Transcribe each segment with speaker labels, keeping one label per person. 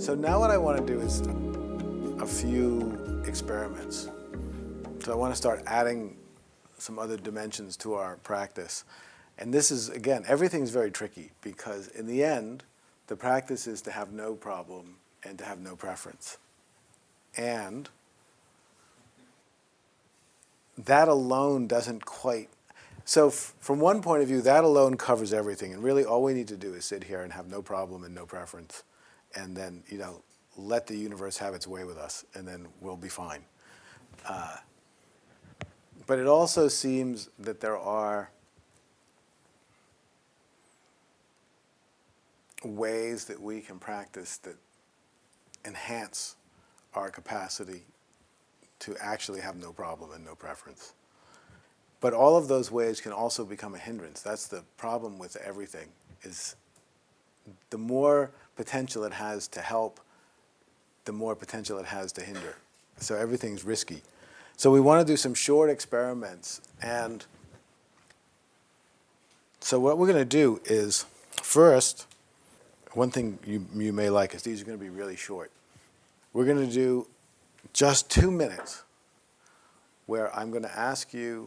Speaker 1: So now what I want to do is a few experiments. So I want to start adding some other dimensions to our practice. And this is, again, everything's very tricky because in the end, the practice is to have no problem and to have no preference. And that alone doesn't quite, so from one point of view, that alone covers everything. And really all we need to do is sit here and have no problem and no preference. And then, let the universe have its way with us, and then we'll be fine. But it also seems that there are ways that we can practice that enhance our capacity to actually have no problem and no preference. But all of those ways can also become a hindrance. That's the problem with everything, is the more potential it has to help, the more potential it has to hinder. So everything's risky. So we want to do some short experiments. And so what we're going to do is, first, one thing you may like is these are going to be really short. We're going to do just 2 minutes where I'm going to ask you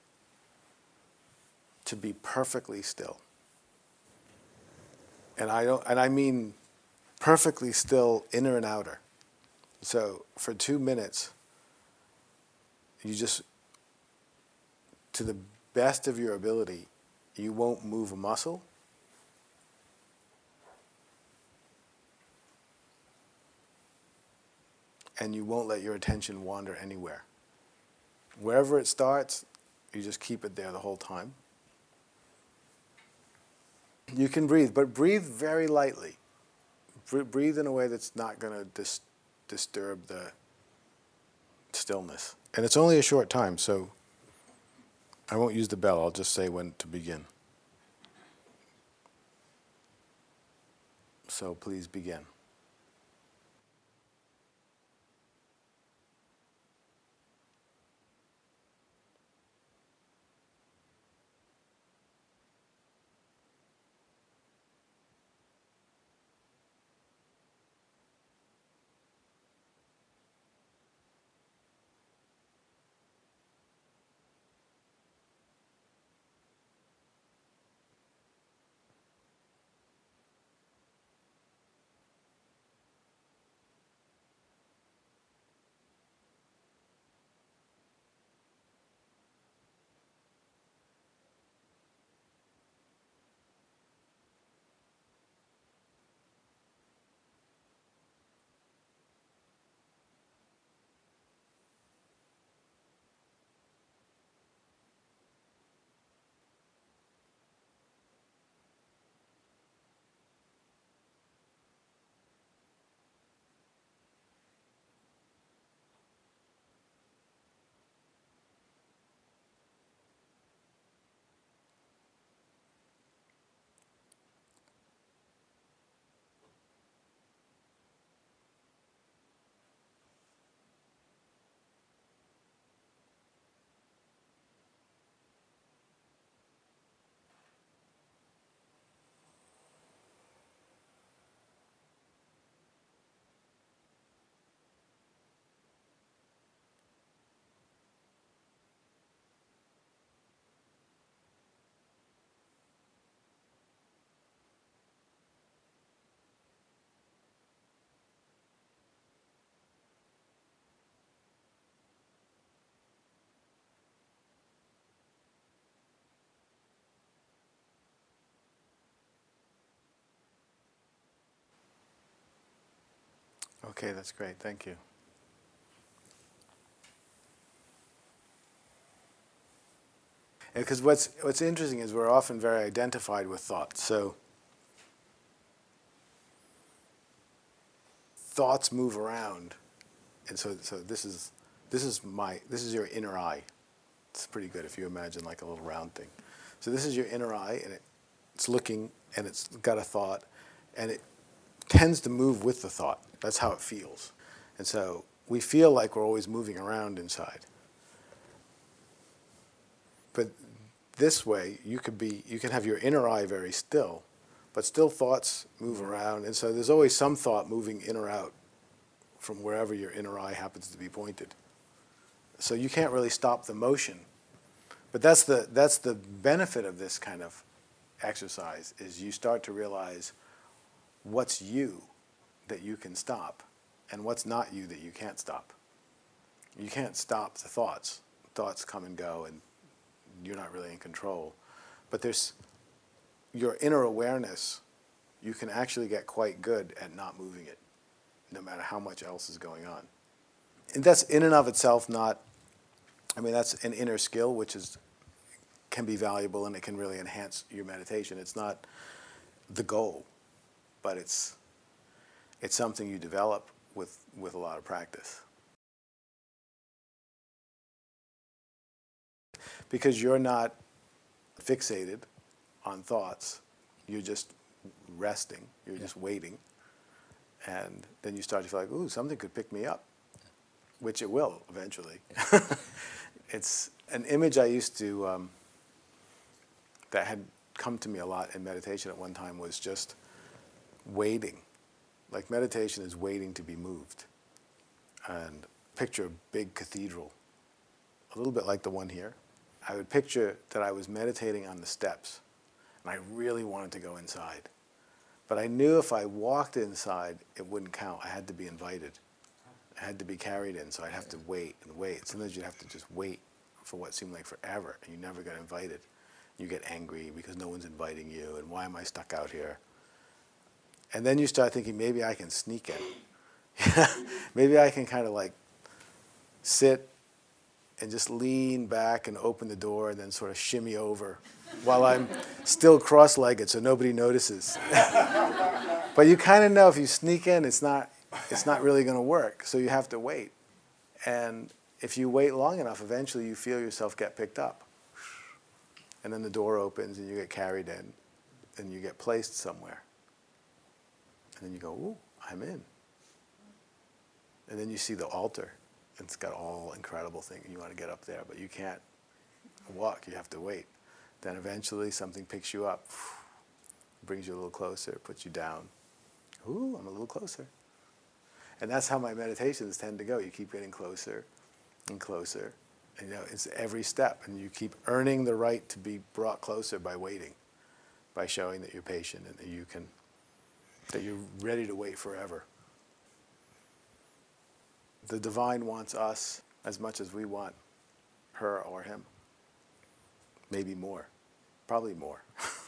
Speaker 1: to be perfectly still. And I mean perfectly still, inner and outer. So for 2 minutes, you just, to the best of your ability, you won't move a muscle. And you won't let your attention wander anywhere. Wherever it starts, you just keep it there the whole time. You can breathe, but breathe very lightly. Breathe in a way that's not going to disturb the stillness. And it's only a short time, so I won't use the bell. I'll just say when to begin. So please begin. Okay, that's great. Thank you. Because what's interesting is we're often very identified with thoughts. So thoughts move around, and so this is your inner eye. It's pretty good if you imagine like a little round thing. So this is your inner eye, and it's looking, and it's got a thought, and it tends to move with the thought. That's how it feels. And so we feel like we're always moving around inside. But this way, you can have your inner eye very still, but still thoughts move around. And so there's always some thought moving in or out from wherever your inner eye happens to be pointed. So you can't really stop the motion. But that's the benefit of this kind of exercise, is you start to realize what's you that you can stop and what's not you that you can't stop. You can't stop the thoughts. Thoughts come and go and you're not really in control. But there's your inner awareness, you can actually get quite good at not moving it, no matter how much else is going on. And that's in and of itself not, that's an inner skill which can be valuable and it can really enhance your meditation. It's not the goal, but it's something you develop with a lot of practice. Because you're not fixated on thoughts, you're just resting, you're just waiting, and then you start to feel like, ooh, something could pick me up, which it will eventually. It's an image I used to, that had come to me a lot in meditation at one time, was just waiting. Like meditation is waiting to be moved. And picture a big cathedral, a little bit like the one here. I would picture that I was meditating on the steps, and I really wanted to go inside. But I knew if I walked inside, it wouldn't count. I had to be invited. I had to be carried in, so I'd have to wait and wait. Sometimes you'd have to just wait for what seemed like forever, and you never got invited. You get angry because no one's inviting you, and why am I stuck out here? And then you start thinking, maybe I can sneak in. Maybe I can kind of like sit and just lean back and open the door and then sort of shimmy over while I'm still cross-legged so nobody notices. But you kind of know if you sneak in, it's not really going to work, so you have to wait. And if you wait long enough, eventually you feel yourself get picked up. And then the door opens and you get carried in and you get placed somewhere. And then you go, ooh, I'm in. And then you see the altar. It's got all incredible things. You want to get up there, but you can't walk. You have to wait. Then eventually something picks you up, brings you a little closer, puts you down. Ooh, I'm a little closer. And that's how my meditations tend to go. You keep getting closer and closer. And, it's every step. And you keep earning the right to be brought closer by waiting, by showing that you're patient and that you're ready to wait forever. The divine wants us as much as we want her or him. Maybe more. Probably more.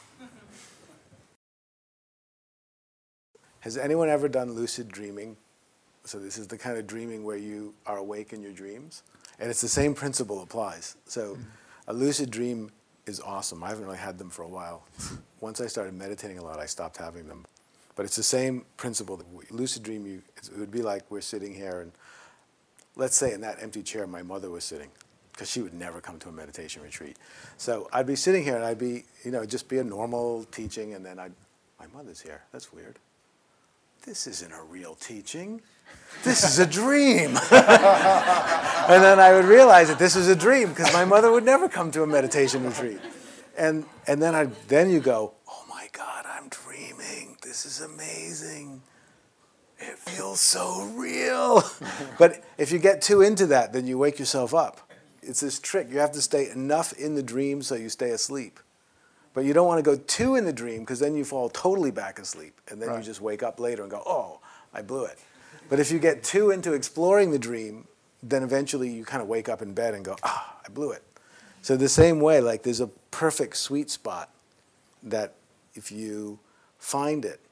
Speaker 1: Has anyone ever done lucid dreaming? So this is the kind of dreaming where you are awake in your dreams. And it's the same principle applies. So a lucid dream is awesome. I haven't really had them for a while. Once I started meditating a lot, I stopped having them. But it's the same principle. Lucid dream, it would be like we're sitting here and let's say in that empty chair my mother was sitting, because she would never come to a meditation retreat. So I'd be sitting here and I'd be, just be a normal teaching, and then my mother's here. That's weird. This isn't a real teaching. This is a dream. And then I would realize that this was a dream because my mother would never come to a meditation retreat. And then you go, oh my God, I'm dreaming. This is amazing. It feels so real. But if you get too into that, then you wake yourself up. It's this trick. You have to stay enough in the dream so you stay asleep. But you don't want to go too in the dream because then you fall totally back asleep. And then you just wake up later and go, oh, I blew it. But if you get too into exploring the dream, then eventually you kind of wake up in bed and go, I blew it. So the same way, like there's a perfect sweet spot that if you find it,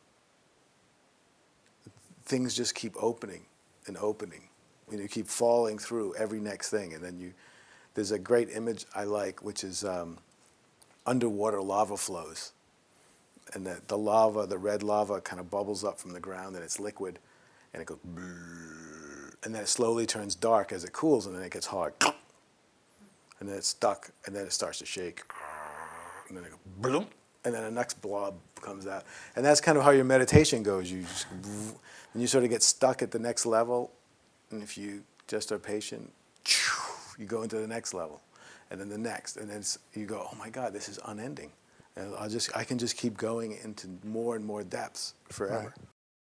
Speaker 1: things just keep opening and opening. You keep falling through every next thing. And then there's a great image I like, which is underwater lava flows. And the lava, the red lava, kind of bubbles up from the ground, and it's liquid, and it goes, and then it slowly turns dark as it cools, and then it gets hard. And then it's stuck, and then it starts to shake. And then it goes, and then the next blob comes out. And that's kind of how your meditation goes. You just, and you sort of get stuck at the next level, and if you just are patient, you go into the next level, and then the next, and then you go, oh my God, this is unending. And I can just keep going into more and more depths forever.
Speaker 2: Right.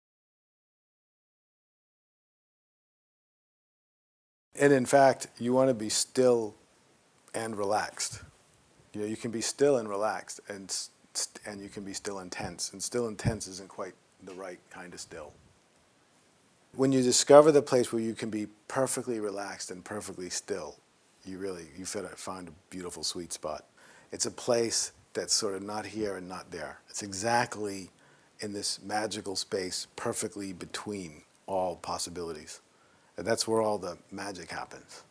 Speaker 1: And in fact, you want to be still and relaxed. You know, you can be still and relaxed, and you can be still intense. And still intense isn't quite the right kind of still. When you discover the place where you can be perfectly relaxed and perfectly still, you find a beautiful sweet spot. It's a place that's sort of not here and not there. It's exactly in this magical space, perfectly between all possibilities. And that's where all the magic happens.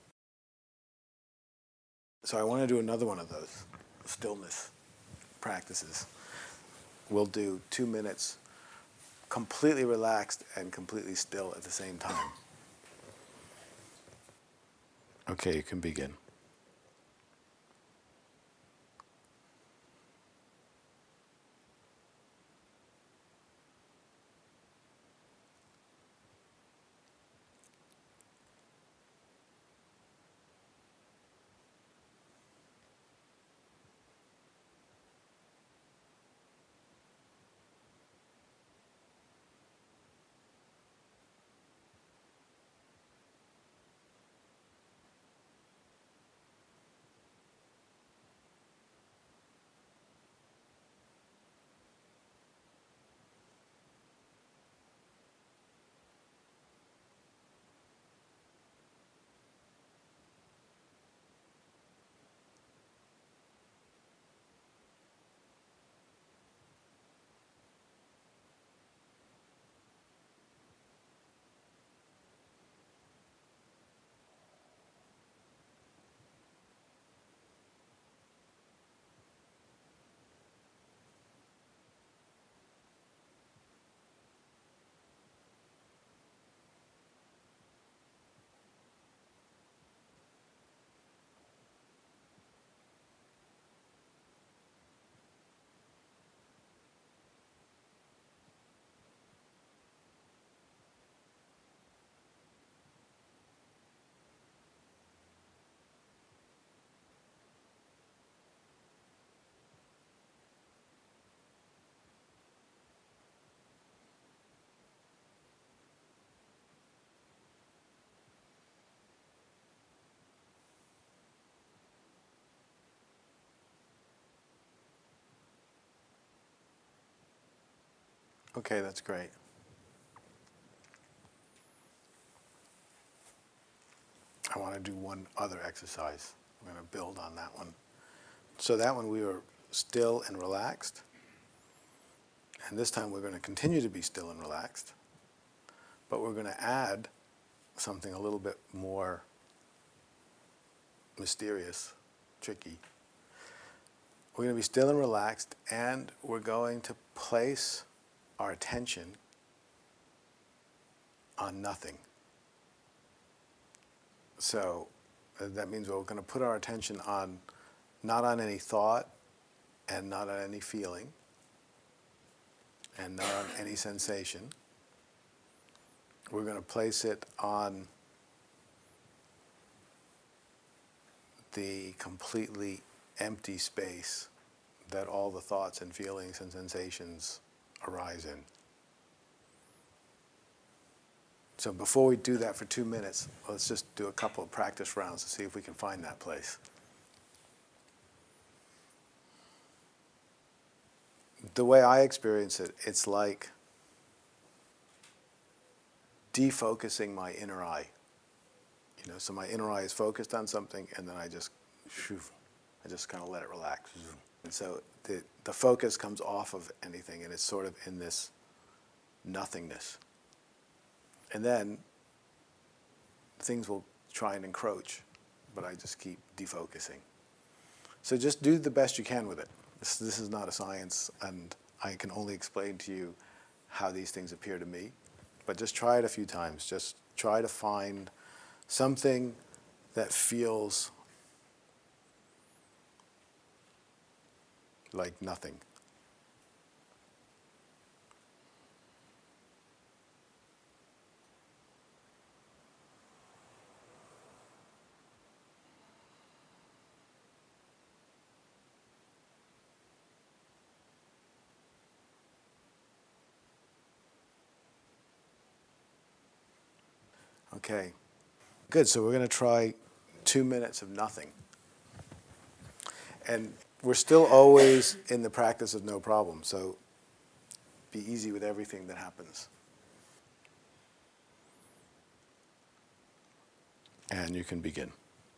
Speaker 1: So I want to do another one of those stillness practices. We'll do 2 minutes completely relaxed and completely still at the same time. Okay, you can begin. Okay, that's great. I want to do one other exercise. I'm going to build on that one. So that one we were still and relaxed. And this time we're going to continue to be still and relaxed. But we're going to add something a little bit more mysterious, tricky. We're going to be still and relaxed, and we're going to place our attention on nothing. So that means we're going to put our attention on, not on any thought, and not on any feeling, and not on any sensation. We're going to place it on the completely empty space that all the thoughts and feelings and sensations arise in. So before we do that for 2 minutes, let's just do a couple of practice rounds to see if we can find that place. The way I experience it, it's like defocusing my inner eye. You know, so my inner eye is focused on something, and then I just kind of let it relax. And so the focus comes off of anything, and it's sort of in this nothingness. And then things will try and encroach, but I just keep defocusing. So just do the best you can with it. This is not a science, and I can only explain to you how these things appear to me. But just try it a few times. Just try to find something that feels like nothing. Okay. Good. So we're going to try 2 minutes of nothing. And we're still always in the practice of no problem. So be easy with everything that happens. And you can begin.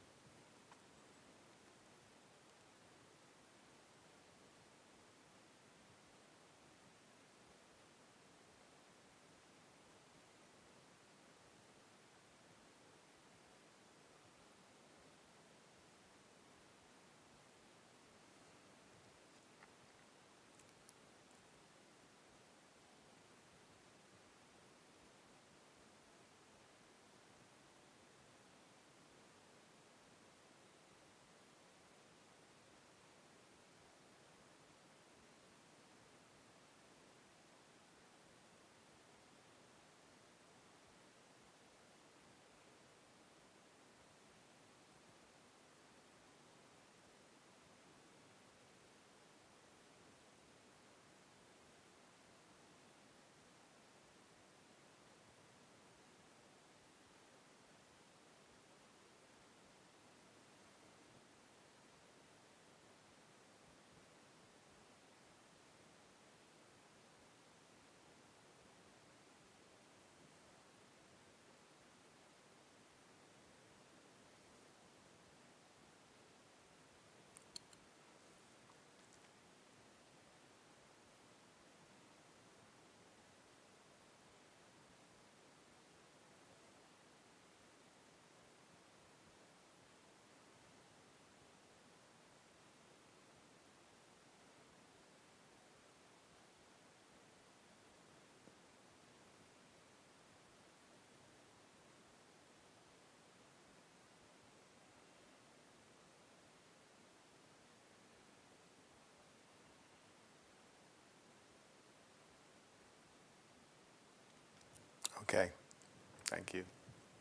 Speaker 1: Okay. Thank you.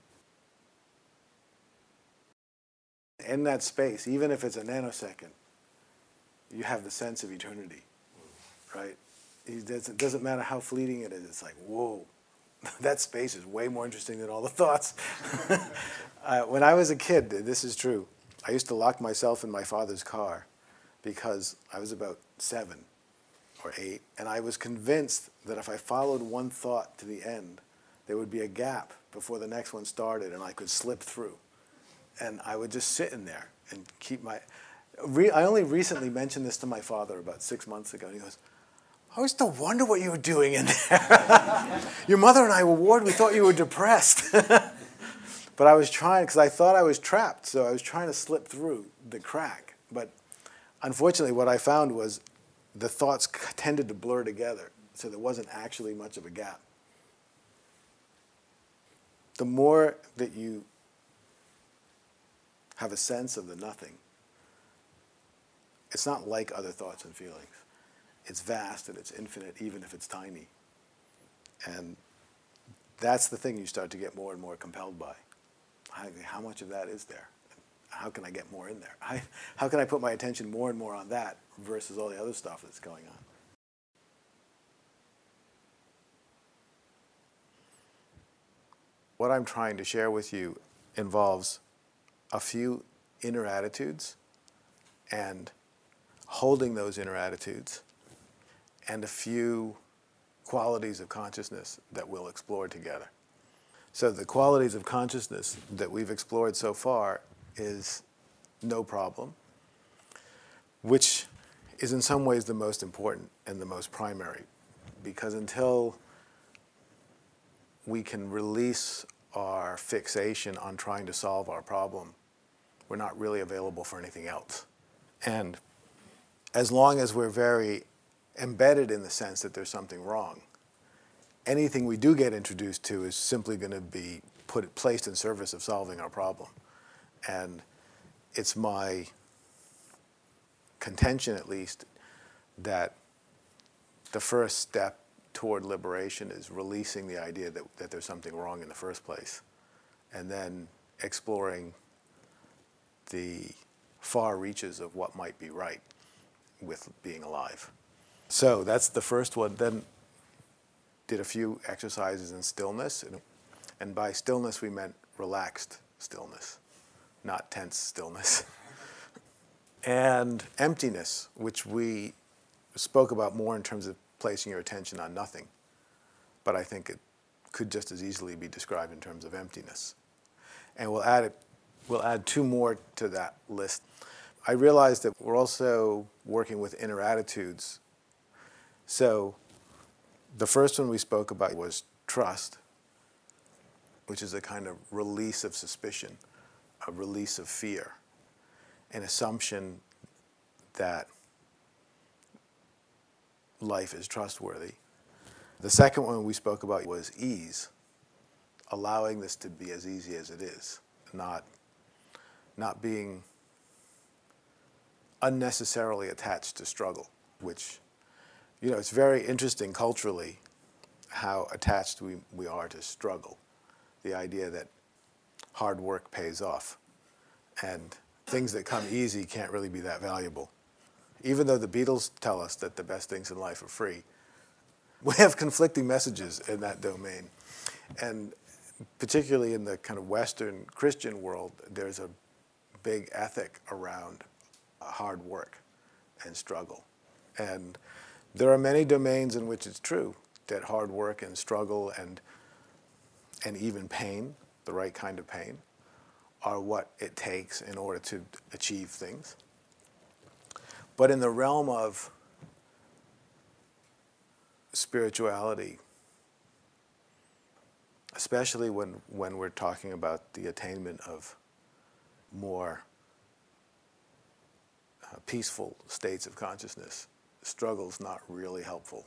Speaker 1: In that space, even if it's a nanosecond, you have the sense of eternity, right? It doesn't matter how fleeting it is. It's like, whoa, that space is way more interesting than all the thoughts. When I was a kid, this is true. I used to lock myself in my father's car because I was about 7 or 8, and I was convinced that if I followed one thought to the end, there would be a gap before the next one started, and I could slip through. And I would just sit in there and keep my... I only recently mentioned this to my father about 6 months ago, and he goes, I used to wonder what you were doing in there. Your mother and I were worried. We thought you were depressed. But I was trying, because I thought I was trapped, so I was trying to slip through the crack. But unfortunately, what I found was the thoughts tended to blur together, so there wasn't actually much of a gap. The more that you have a sense of the nothing, it's not like other thoughts and feelings. It's vast and it's infinite, even if it's tiny. And that's the thing you start to get more and more compelled by. How much of that is there? How can I get more in there? How can I put my attention more and more on that versus all the other stuff that's going on? What I'm trying to share with you involves a few inner attitudes and holding those inner attitudes, and a few qualities of consciousness that we'll explore together. So the qualities of consciousness that we've explored so far is no problem, which is in some ways the most important and the most primary, because until we can release our fixation on trying to solve our problem, we're not really available for anything else. And as long as we're very embedded in the sense that there's something wrong, anything we do get introduced to is simply going to be placed in service of solving our problem. And it's my contention, at least, that the first step toward liberation is releasing the idea that there's something wrong in the first place, and then exploring the far reaches of what might be right with being alive. So that's the first one. Then did a few exercises in stillness. And by stillness, we meant relaxed stillness, not tense stillness. And emptiness, which we spoke about more in terms of placing your attention on nothing. But I think it could just as easily be described in terms of emptiness. And we'll add two more to that list. I realized that we're also working with inner attitudes. So the first one we spoke about was trust, which is a kind of release of suspicion, a release of fear, an assumption that life is trustworthy. The second one we spoke about was ease, allowing this to be as easy as it is, not being unnecessarily attached to struggle, which, it's very interesting culturally how attached we are to struggle. The idea that hard work pays off and things that come easy can't really be that valuable. Even though the Beatles tell us that the best things in life are free, we have conflicting messages in that domain. And particularly in the kind of Western Christian world, there's a big ethic around hard work and struggle. And there are many domains in which it's true that hard work and struggle and even pain, the right kind of pain, are what it takes in order to achieve things. But in the realm of spirituality, especially when we're talking about the attainment of more peaceful states of consciousness, struggle's not really helpful.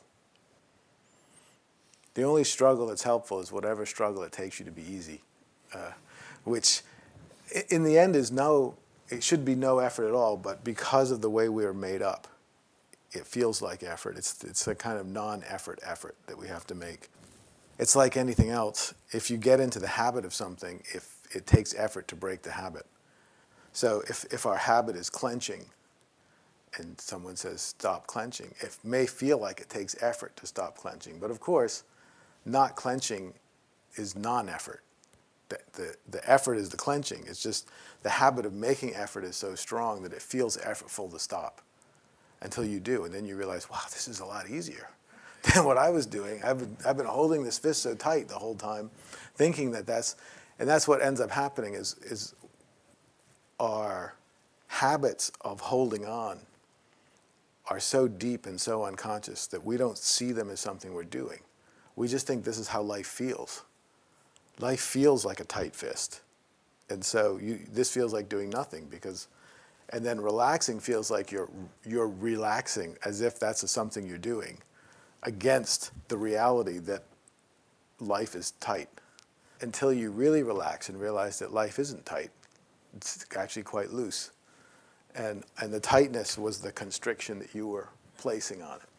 Speaker 1: The only struggle that's helpful is whatever struggle it takes you to be easy, which in the end it should be no effort at all, but because of the way we are made up, it feels like effort. It's a kind of non-effort effort that we have to make. It's like anything else. If you get into the habit of something, if it takes effort to break the habit. So if our habit is clenching, and someone says, stop clenching, it may feel like it takes effort to stop clenching. But of course, not clenching is non-effort. The effort is the clenching. It's just the habit of making effort is so strong that it feels effortful to stop until you do. And then you realize, wow, this is a lot easier than what I was doing. I've been holding this fist so tight the whole time, thinking that's what ends up happening is our habits of holding on are so deep and so unconscious that we don't see them as something we're doing. We just think this is how life feels. Life feels like a tight fist. And so this feels like doing nothing and then relaxing feels like you're relaxing as if that's something you're doing against the reality that life is tight. Until you really relax and realize that life isn't tight. It's actually quite loose. And the tightness was the constriction that you were placing on it.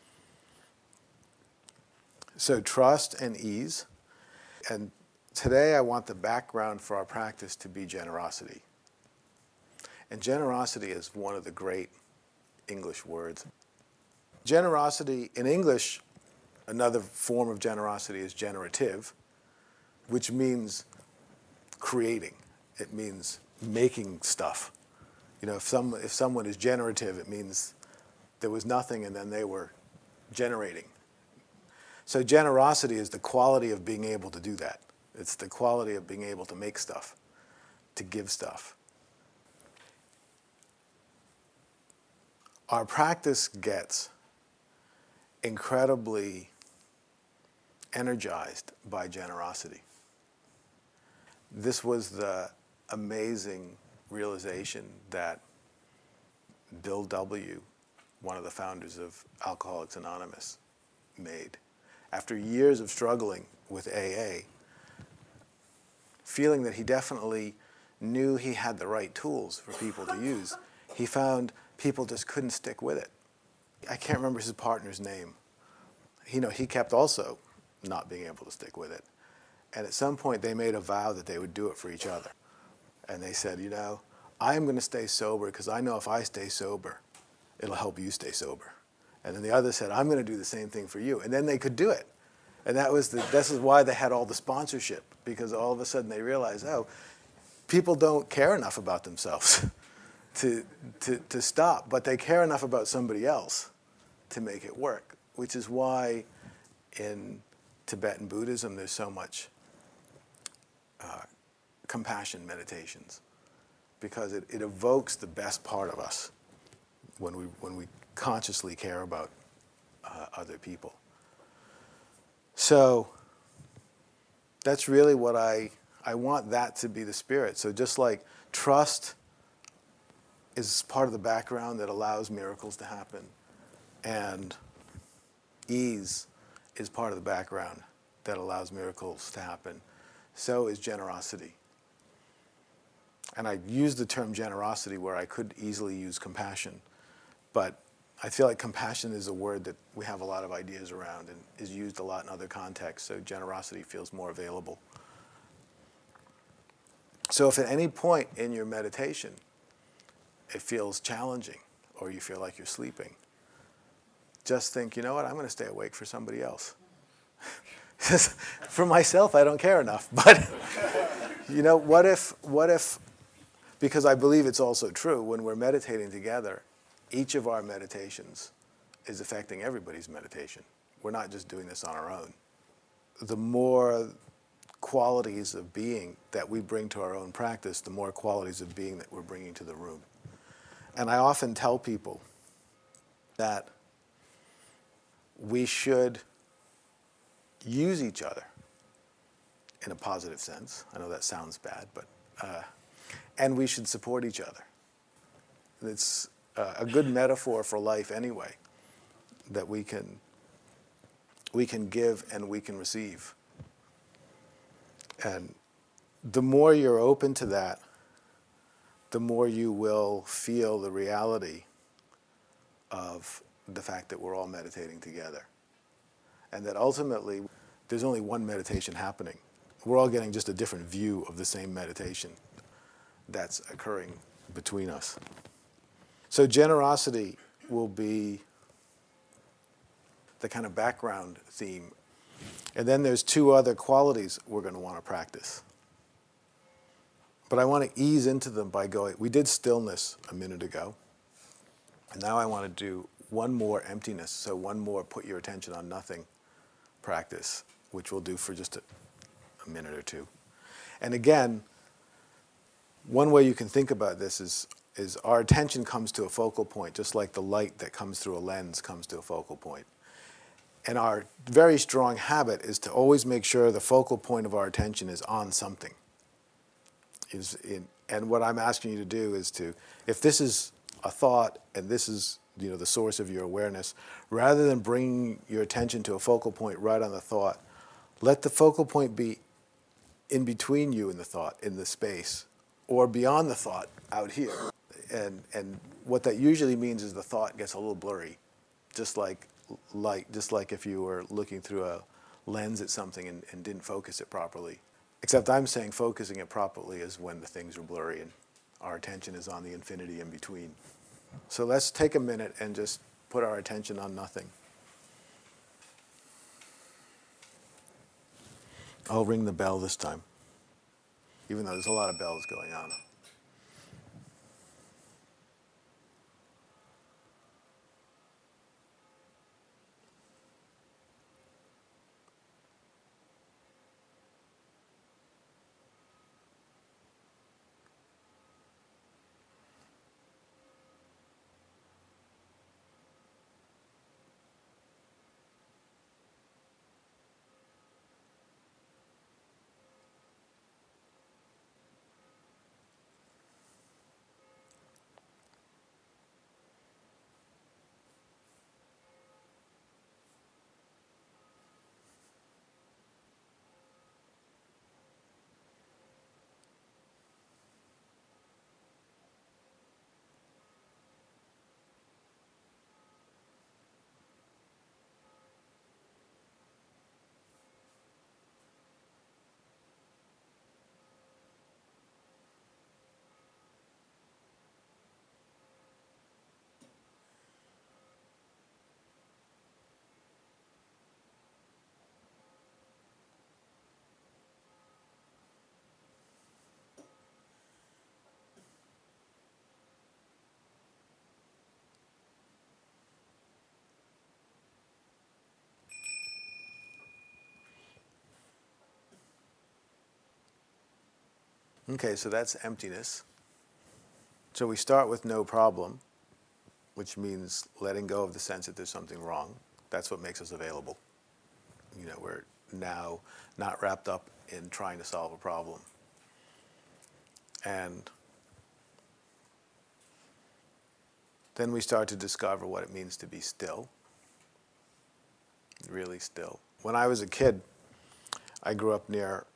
Speaker 1: So trust and ease. And today I want the background for our practice to be generosity. And generosity is one of the great English words. Generosity, in English, another form of generosity is generative, which means creating. It means making stuff. If someone is generative, it means there was nothing and then they were generating. So generosity is the quality of being able to do that. It's the quality of being able to make stuff, to give stuff. Our practice gets incredibly energized by generosity. This was the amazing realization that Bill W., one of the founders of Alcoholics Anonymous, made. After years of struggling with AA, feeling that he definitely knew he had the right tools for people to use, he found people just couldn't stick with it. I can't remember his partner's name. He kept also not being able to stick with it. And at some point they made a vow that they would do it for each other. And they said, I am going to stay sober because I know if I stay sober, it'll help you stay sober. And then the other said, I'm going to do the same thing for you. And then they could do it. And this is why they had all the sponsorship, because all of a sudden they realized, oh, people don't care enough about themselves to stop, but they care enough about somebody else to make it work, which is why in Tibetan Buddhism there's so much compassion meditations, because it evokes the best part of us when we consciously care about other people. So that's really what I want that to be the spirit. So just like trust is part of the background that allows miracles to happen, and ease is part of the background that allows miracles to happen, so is generosity. And I use the term generosity where I could easily use compassion, but I feel like compassion is a word that we have a lot of ideas around and is used a lot in other contexts, so generosity feels more available. So if at any point in your meditation it feels challenging or you feel like you're sleeping, just think, you know what, I'm going to stay awake for somebody else. For myself, I don't care enough. But, you know, what if, because I believe it's also true, when we're meditating together, each of our meditations is affecting everybody's meditation. We're not just doing this on our own. The more qualities of being that we bring to our own practice, the more qualities of being that we're bringing to the room. And I often tell people that we should use each other in a positive sense. I know that sounds bad, but and we should support each other. It's a good metaphor for life anyway, that we can give and we can receive. And the more you're open to that, the more you will feel the reality of the fact that we're all meditating together. And that ultimately, there's only one meditation happening. We're all getting just a different view of the same meditation that's occurring between us. So generosity will be the kind of background theme. And then there's two other qualities we're going to want to practice. But I want to ease into them by going, we did stillness a minute ago. And now I want to do one more emptiness, so one more put your attention on nothing practice, which we'll do for just a minute or two. And again, one way you can think about this is our attention comes to a focal point, just like the light that comes through a lens comes to a focal point. And our very strong habit is to always make sure the focal point of our attention is on something. And what I'm asking you to do is to, if this is a thought and this is, you know, the source of your awareness, rather than bringing your attention to a focal point right on the thought, let the focal point be in between you and the thought, in the space, or beyond the thought, out here. And what that usually means is the thought gets a little blurry, just like light, just like if you were looking through a lens at something and didn't focus it properly. Except I'm saying focusing it properly is when the things are blurry and our attention is on the infinity in between. So let's take a minute and just put our attention on nothing. I'll ring the bell this time, even though there's a lot of bells going on. Okay, so that's emptiness. So we start with no problem, which means letting go of the sense that there's something wrong. That's what makes us available. You know, we're now not wrapped up in trying to solve a problem. And then we start to discover what it means to be still, really still. When I was a kid, I grew up near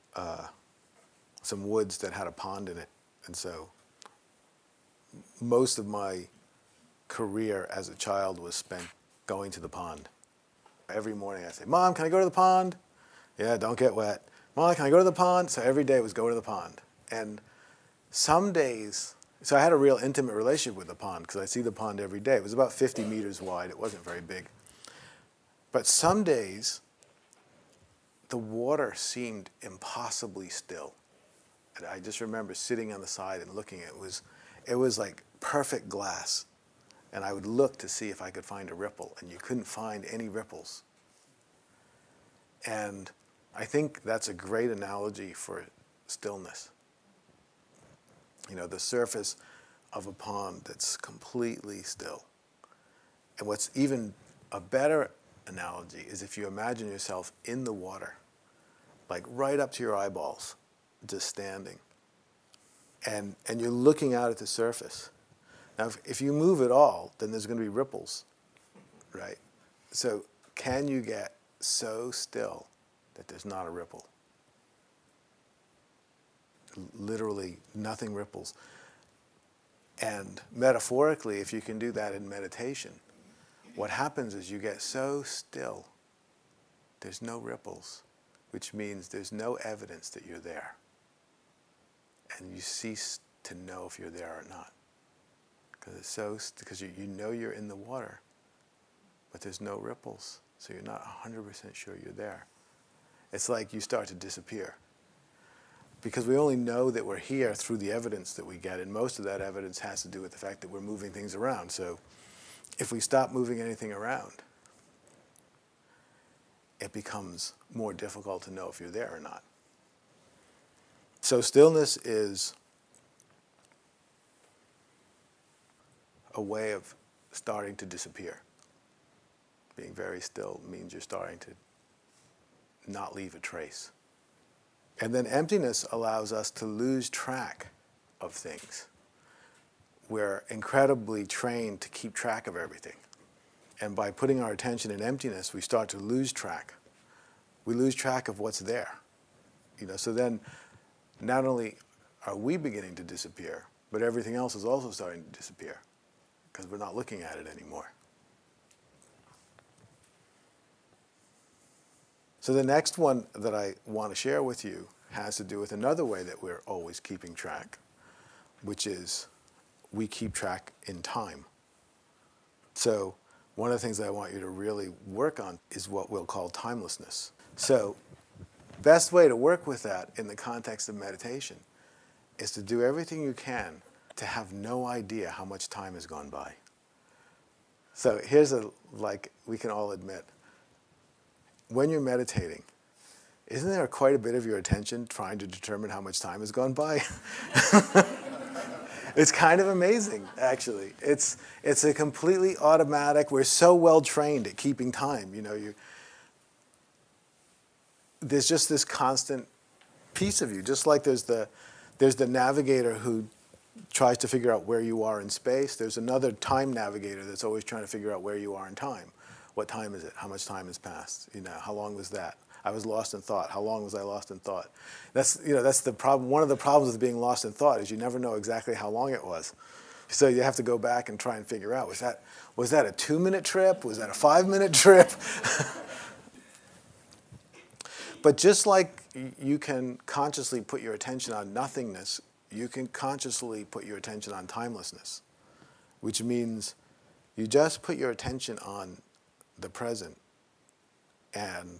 Speaker 1: some woods that had a pond in it. And so most of my career as a child was spent going to the pond. Every morning I'd say, Mom, can I go to the pond? Yeah, don't get wet. Mom, can I go to the pond? So every day was go to the pond. And some days, so I had a real intimate relationship with the pond because I see the pond every day. It was about 50 meters wide. It wasn't very big. But some days, the water seemed impossibly still. And I just remember sitting on the side and looking at it. It was like perfect glass. And I would look to see if I could find a ripple, and you couldn't find any ripples. And I think that's a great analogy for stillness. You know, the surface of a pond that's completely still. And what's even a better analogy is if you imagine yourself in the water, like right up to your eyeballs, just standing. And you're looking out at the surface. Now, if you move at all, then there's going to be ripples, right? So can you get so still that there's not a ripple? Literally, nothing ripples. And metaphorically, if you can do that in meditation, what happens is you get so still, there's no ripples, which means there's no evidence that you're there. And you cease to know if you're there or not. Because you know you're in the water, but there's no ripples, so you're not 100% sure you're there. It's like you start to disappear. Because we only know that we're here through the evidence that we get, and most of that evidence has to do with the fact that we're moving things around. So if we stop moving anything around, it becomes more difficult to know if you're there or not. So stillness is a way of starting to disappear. Being very still means you're starting to not leave a trace. And then emptiness allows us to lose track of things. We're incredibly trained to keep track of everything. And by putting our attention in emptiness, we start to lose track. We lose track of what's there. You know, so then not only are we beginning to disappear, but everything else is also starting to disappear because we're not looking at it anymore. So the next one that I want to share with you has to do with another way that we're always keeping track, which is we keep track in time. So one of the things that I want you to really work on is what we'll call timelessness. So best way to work with that in the context of meditation is to do everything you can to have no idea how much time has gone by. So here's we can all admit, when you're meditating, isn't there quite a bit of your attention trying to determine how much time has gone by? It's kind of amazing, actually. It's a completely automatic, we're so well trained at keeping time. You know, there's just this constant piece of you, just like there's the navigator who tries to figure out where you are in space. There's another time navigator that's always trying to figure out where you are in time. What time is it? How much time has passed? You know, how long was that? I was lost in thought. How long was I lost in thought? That's the problem. One of the problems with being lost in thought is you never know exactly how long it was. So you have to go back and try and figure out, was that a 2-minute trip? Was that a 5-minute trip? But just like you can consciously put your attention on nothingness, you can consciously put your attention on timelessness, which means you just put your attention on the present and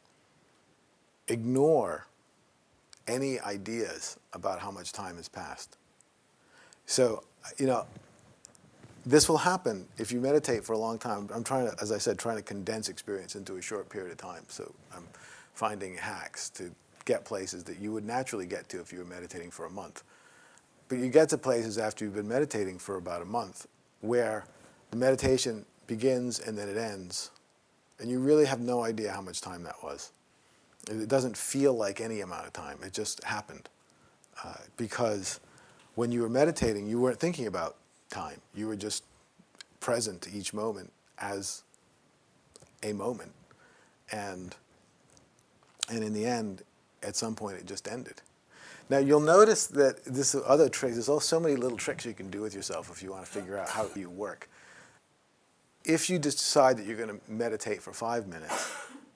Speaker 1: ignore any ideas about how much time has passed. So, you know, this will happen if you meditate for a long time. I'm trying to condense experience into a short period of time. So I'm finding hacks to get places that you would naturally get to if you were meditating for a month. But you get to places after you've been meditating for about a month where the meditation begins and then it ends, and you really have no idea how much time that was. It doesn't feel like any amount of time. It just happened. Because when you were meditating, you weren't thinking about time. You were just present to each moment as a moment. And in the end, at some point, it just ended. Now, you'll notice that this other trick, there's also so many little tricks you can do with yourself if you want to figure out how you work. If you decide that you're going to meditate for 5 minutes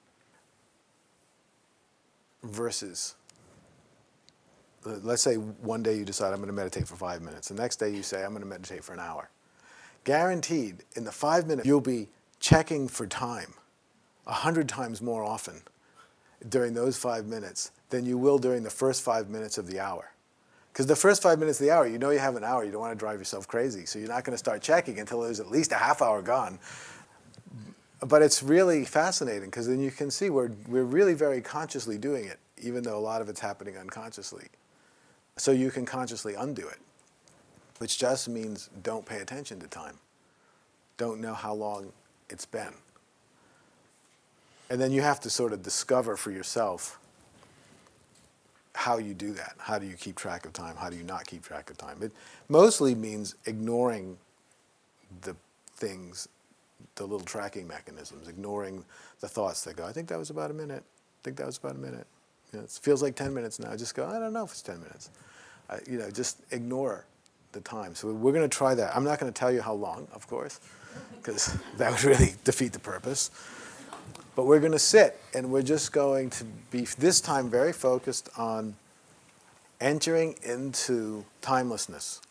Speaker 1: versus, let's say one day you decide I'm going to meditate for 5 minutes. The next day you say I'm going to meditate for an hour. Guaranteed, in the 5 minutes, you'll be checking for time 100 times more often during those 5 minutes than you will during the first 5 minutes of the hour. Because the first 5 minutes of the hour, you know you have an hour, you don't want to drive yourself crazy, so you're not going to start checking until there's at least a half hour gone. But it's really fascinating, because then you can see we're really very consciously doing it, even though a lot of it's happening unconsciously. So you can consciously undo it, which just means don't pay attention to time. Don't know how long it's been. And then you have to sort of discover for yourself how you do that. How do you keep track of time? How do you not keep track of time? It mostly means ignoring the things, the little tracking mechanisms, ignoring the thoughts that go, I think that was about a minute. I think that was about a minute. You know, it feels like 10 minutes now. Just go, I don't know if it's 10 minutes. Just ignore the time. So we're going to try that. I'm not going to tell you how long, of course, because that would really defeat the purpose. But we're going to sit, and we're just going to be, this time, very focused on entering into timelessness.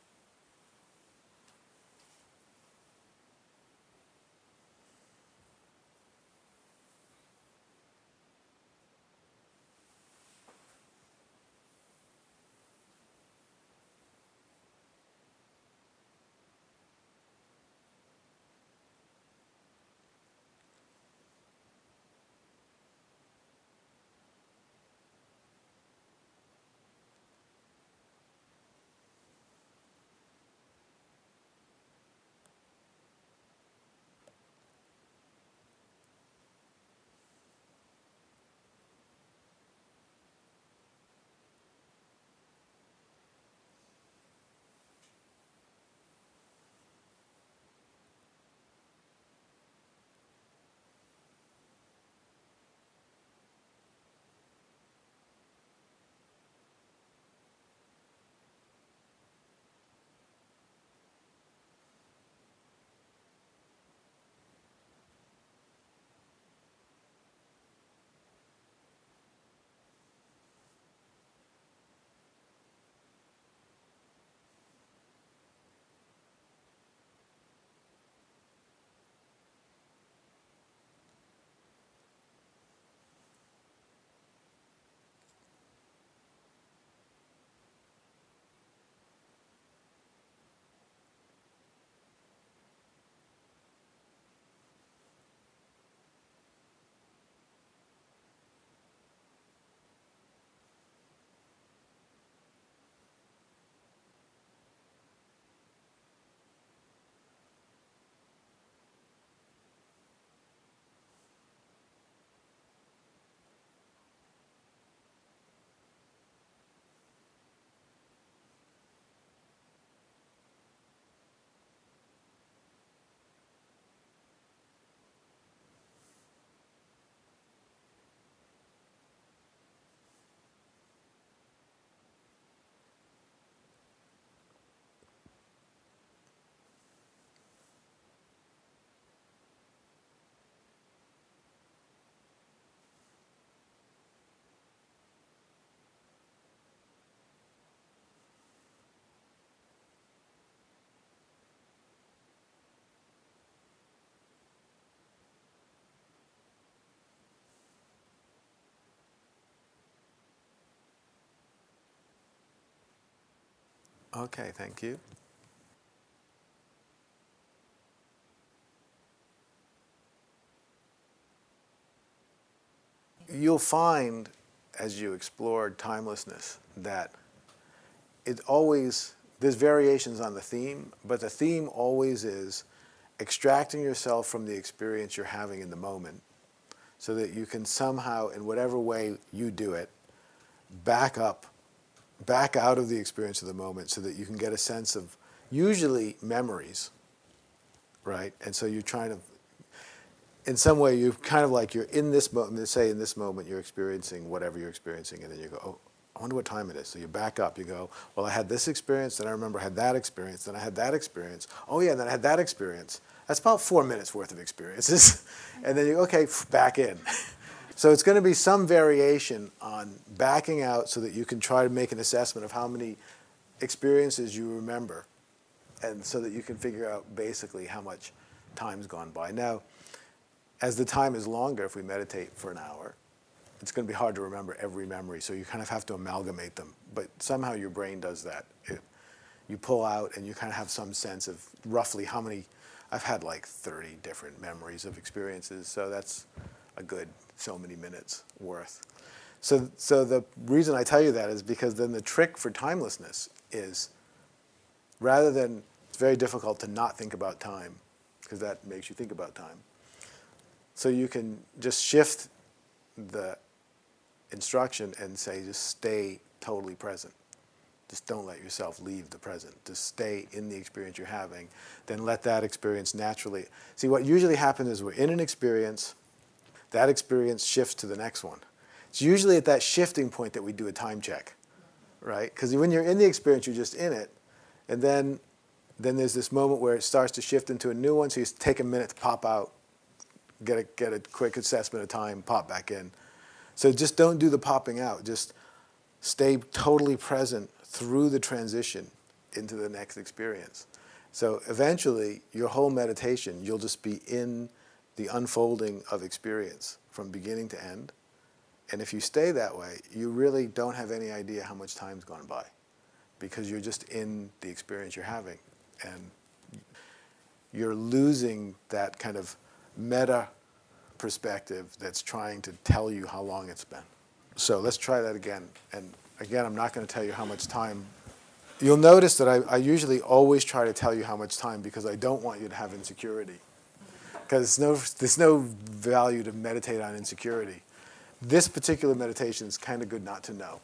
Speaker 1: Okay, thank you. You'll find as you explored timelessness, that it always, there's variations on the theme, but the theme always is extracting yourself from the experience you're having in the moment so that you can somehow, in whatever way you do it, back out of the experience of the moment so that you can get a sense of usually memories, right? And so you're trying to, in some way, you're kind of like you're in this moment, let's say in this moment you're experiencing whatever you're experiencing, and then you go, oh, I wonder what time it is. So you back up, you go, well, I had this experience, then I remember I had that experience, then I had that experience. Oh yeah, and then I had that experience. That's about 4 minutes worth of experiences. And then you go, okay, back in. So it's going to be some variation on backing out so that you can try to make an assessment of how many experiences you remember, and so that you can figure out basically how much time's gone by. Now, as the time is longer, if we meditate for an hour, it's going to be hard to remember every memory, so you kind of have to amalgamate them. But somehow your brain does that. You pull out and you kind of have some sense of roughly how many. I've had like 30 different memories of experiences, so that's a good so many minutes worth. So the reason I tell you that is because then the trick for timelessness is, rather than, it's very difficult to not think about time, because that makes you think about time. So you can just shift the instruction and say, just stay totally present. Just don't let yourself leave the present. Just stay in the experience you're having. Then let that experience naturally. See, what usually happens is we're in an experience, that experience shifts to the next one. It's usually at that shifting point that we do a time check, right? Because when you're in the experience, you're just in it. And then there's this moment where it starts to shift into a new one, so you take a minute to pop out, get a quick assessment of time, pop back in. So just don't do the popping out. Just stay totally present through the transition into the next experience. So eventually, your whole meditation, you'll just be in the unfolding of experience from beginning to end. And if you stay that way, you really don't have any idea how much time's gone by, because you're just in the experience you're having. And you're losing that kind of meta perspective that's trying to tell you how long it's been. So let's try that again. And again, I'm not going to tell you how much time. You'll notice that I usually always try to tell you how much time, because I don't want you to have insecurity. Because there's no value to meditate on insecurity. This particular meditation is kind of good not to know.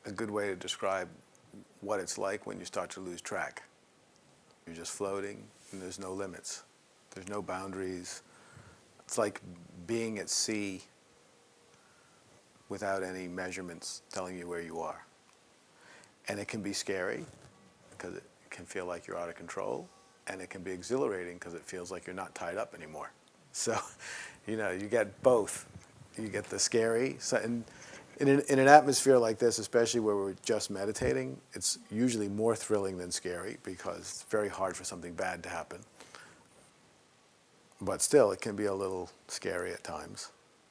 Speaker 1: a good way to describe what it's like when you start to lose track. You're just floating, and there's no limits. There's no boundaries. It's like being at sea without any measurements telling you where you are. And it can be scary because it can feel like you're out of control, and it can be exhilarating because it feels like you're not tied up anymore. So, you get both. You get the scary, and in an atmosphere like this, especially where we're just meditating, it's usually more thrilling than scary because it's very hard for something bad to happen. But still, it can be a little scary at times.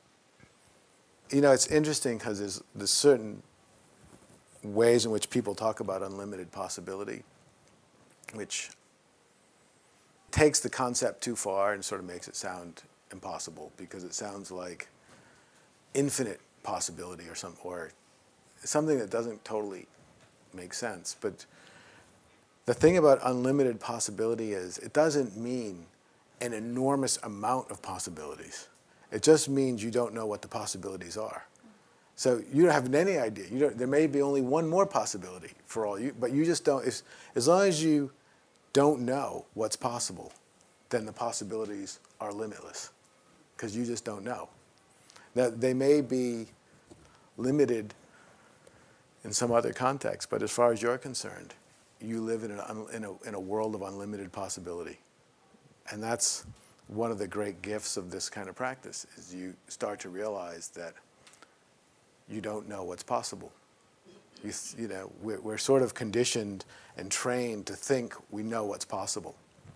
Speaker 1: It's interesting because there's certain ways in which people talk about unlimited possibility, which takes the concept too far and sort of makes it sound impossible, because it sounds like infinite possibility or something that doesn't totally make sense. But the thing about unlimited possibility is it doesn't mean an enormous amount of possibilities. It just means you don't know what the possibilities are. So you don't have any idea. There may be only one more possibility for all you, but you just don't. As long as you don't know what's possible, then the possibilities are limitless, because you just don't know. Now, they may be limited in some other context, but as far as you're concerned, you live in a world of unlimited possibility. And that's one of the great gifts of this kind of practice, is you start to realize that you don't know what's possible. We're sort of conditioned and trained to think we know what's possible.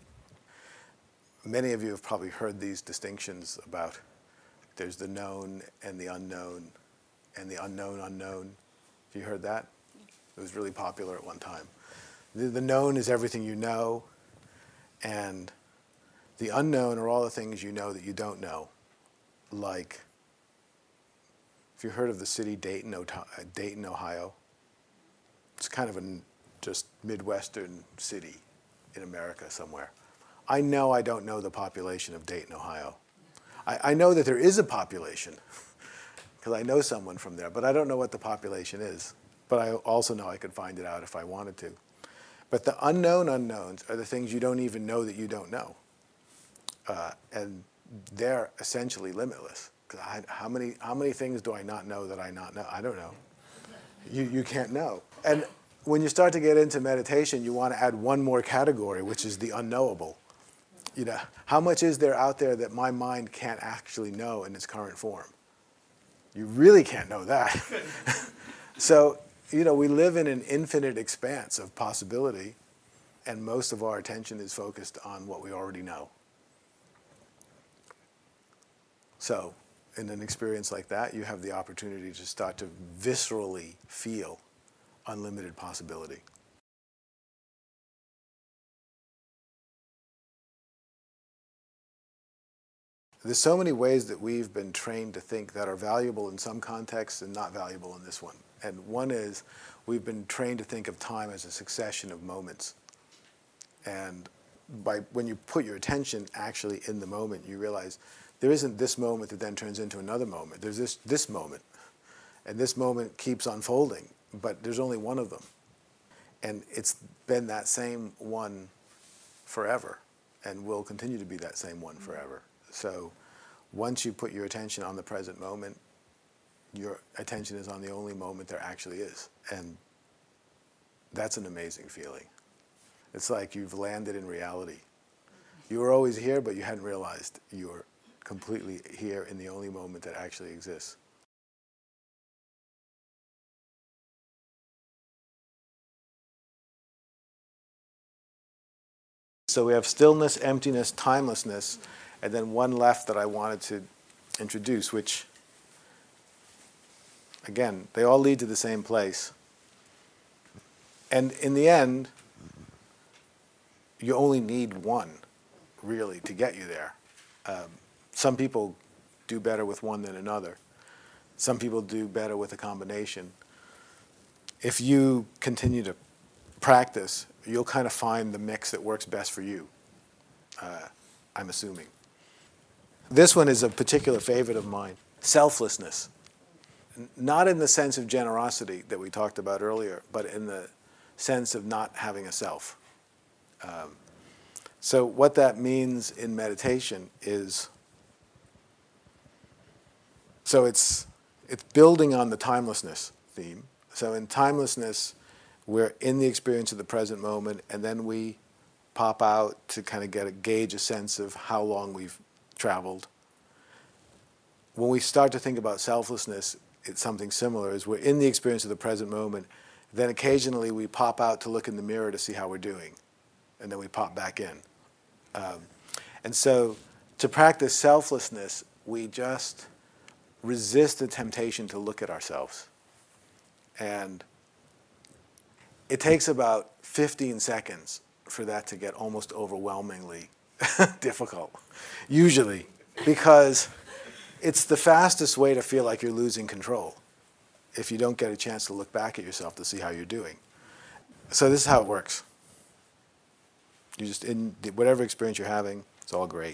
Speaker 1: Many of you have probably heard these distinctions about there's the known and the unknown unknown. Have you heard that? It was really popular at one time. The known is everything you know, and the unknown are all the things you know that you don't know. Like, have you heard of the city Dayton, Ohio? It's kind of a just Midwestern city in America somewhere. I know I don't know the population of Dayton, Ohio. I know that there is a population, because I know someone from there, but I don't know what the population is. But I also know I could find it out if I wanted to. But the unknown unknowns are the things you don't even know that you don't know. And they're essentially limitless. How many things do I not know that I not know? I don't know. You can't know. And when you start to get into meditation, you want to add one more category, which is the unknowable. How much is there out there that my mind can't actually know in its current form? You really can't know that. So, we live in an infinite expanse of possibility, and most of our attention is focused on what we already know. So, in an experience like that, you have the opportunity to start to viscerally feel unlimited possibility. There's so many ways that we've been trained to think that are valuable in some contexts and not valuable in this one. And one is we've been trained to think of time as a succession of moments. And when you put your attention actually in the moment, you realize there isn't this moment that then turns into another moment. There's this moment. And this moment keeps unfolding, but there's only one of them. And it's been that same one forever, and will continue to be that same one forever. So once you put your attention on the present moment, your attention is on the only moment there actually is. And that's an amazing feeling. It's like you've landed in reality. You were always here, but you hadn't realized you were completely here in the only moment that actually exists. So we have stillness, emptiness, timelessness, and then one left that I wanted to introduce, which, again, they all lead to the same place. And in the end, you only need one, really, to get you there. Some people do better with one than another. Some people do better with a combination. If you continue to practice, you'll kind of find the mix that works best for you, I'm assuming. This one is a particular favorite of mine, selflessness. not in the sense of generosity that we talked about earlier, but in the sense of not having a self. So what that means in meditation is, so it's building on the timelessness theme. So in timelessness, we're in the experience of the present moment, and then we pop out to kind of gauge a sense of how long we've traveled. When we start to think about selflessness, it's something similar, is we're in the experience of the present moment, then occasionally we pop out to look in the mirror to see how we're doing, and then we pop back in. And so to practice selflessness, we just resist the temptation to look at ourselves. And it takes about 15 seconds for that to get almost overwhelmingly difficult, usually, because it's the fastest way to feel like you're losing control if you don't get a chance to look back at yourself to see how you're doing. So this is how it works. You just, in whatever experience you're having, it's all great.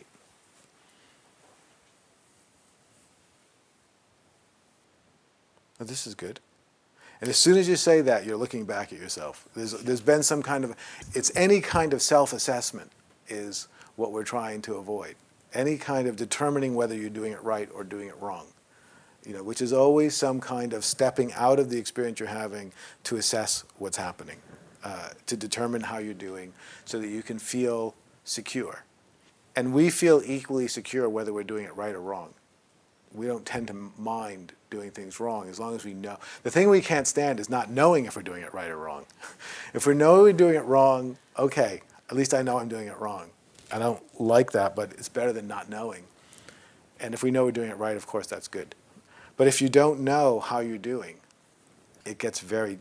Speaker 1: But this is good. And as soon as you say that, you're looking back at yourself. There's been some kind of, it's any kind of self-assessment is what we're trying to avoid. Any kind of determining whether you're doing it right or doing it wrong. Which is always some kind of stepping out of the experience you're having to assess what's happening, to determine how you're doing so that you can feel secure. And we feel equally secure whether we're doing it right or wrong. We don't tend to mind doing things wrong as long as we know. The thing we can't stand is not knowing if we're doing it right or wrong. If we know we're doing it wrong, okay, at least I know I'm doing it wrong. I don't like that, but it's better than not knowing. And if we know we're doing it right, of course, that's good. But if you don't know how you're doing, it gets very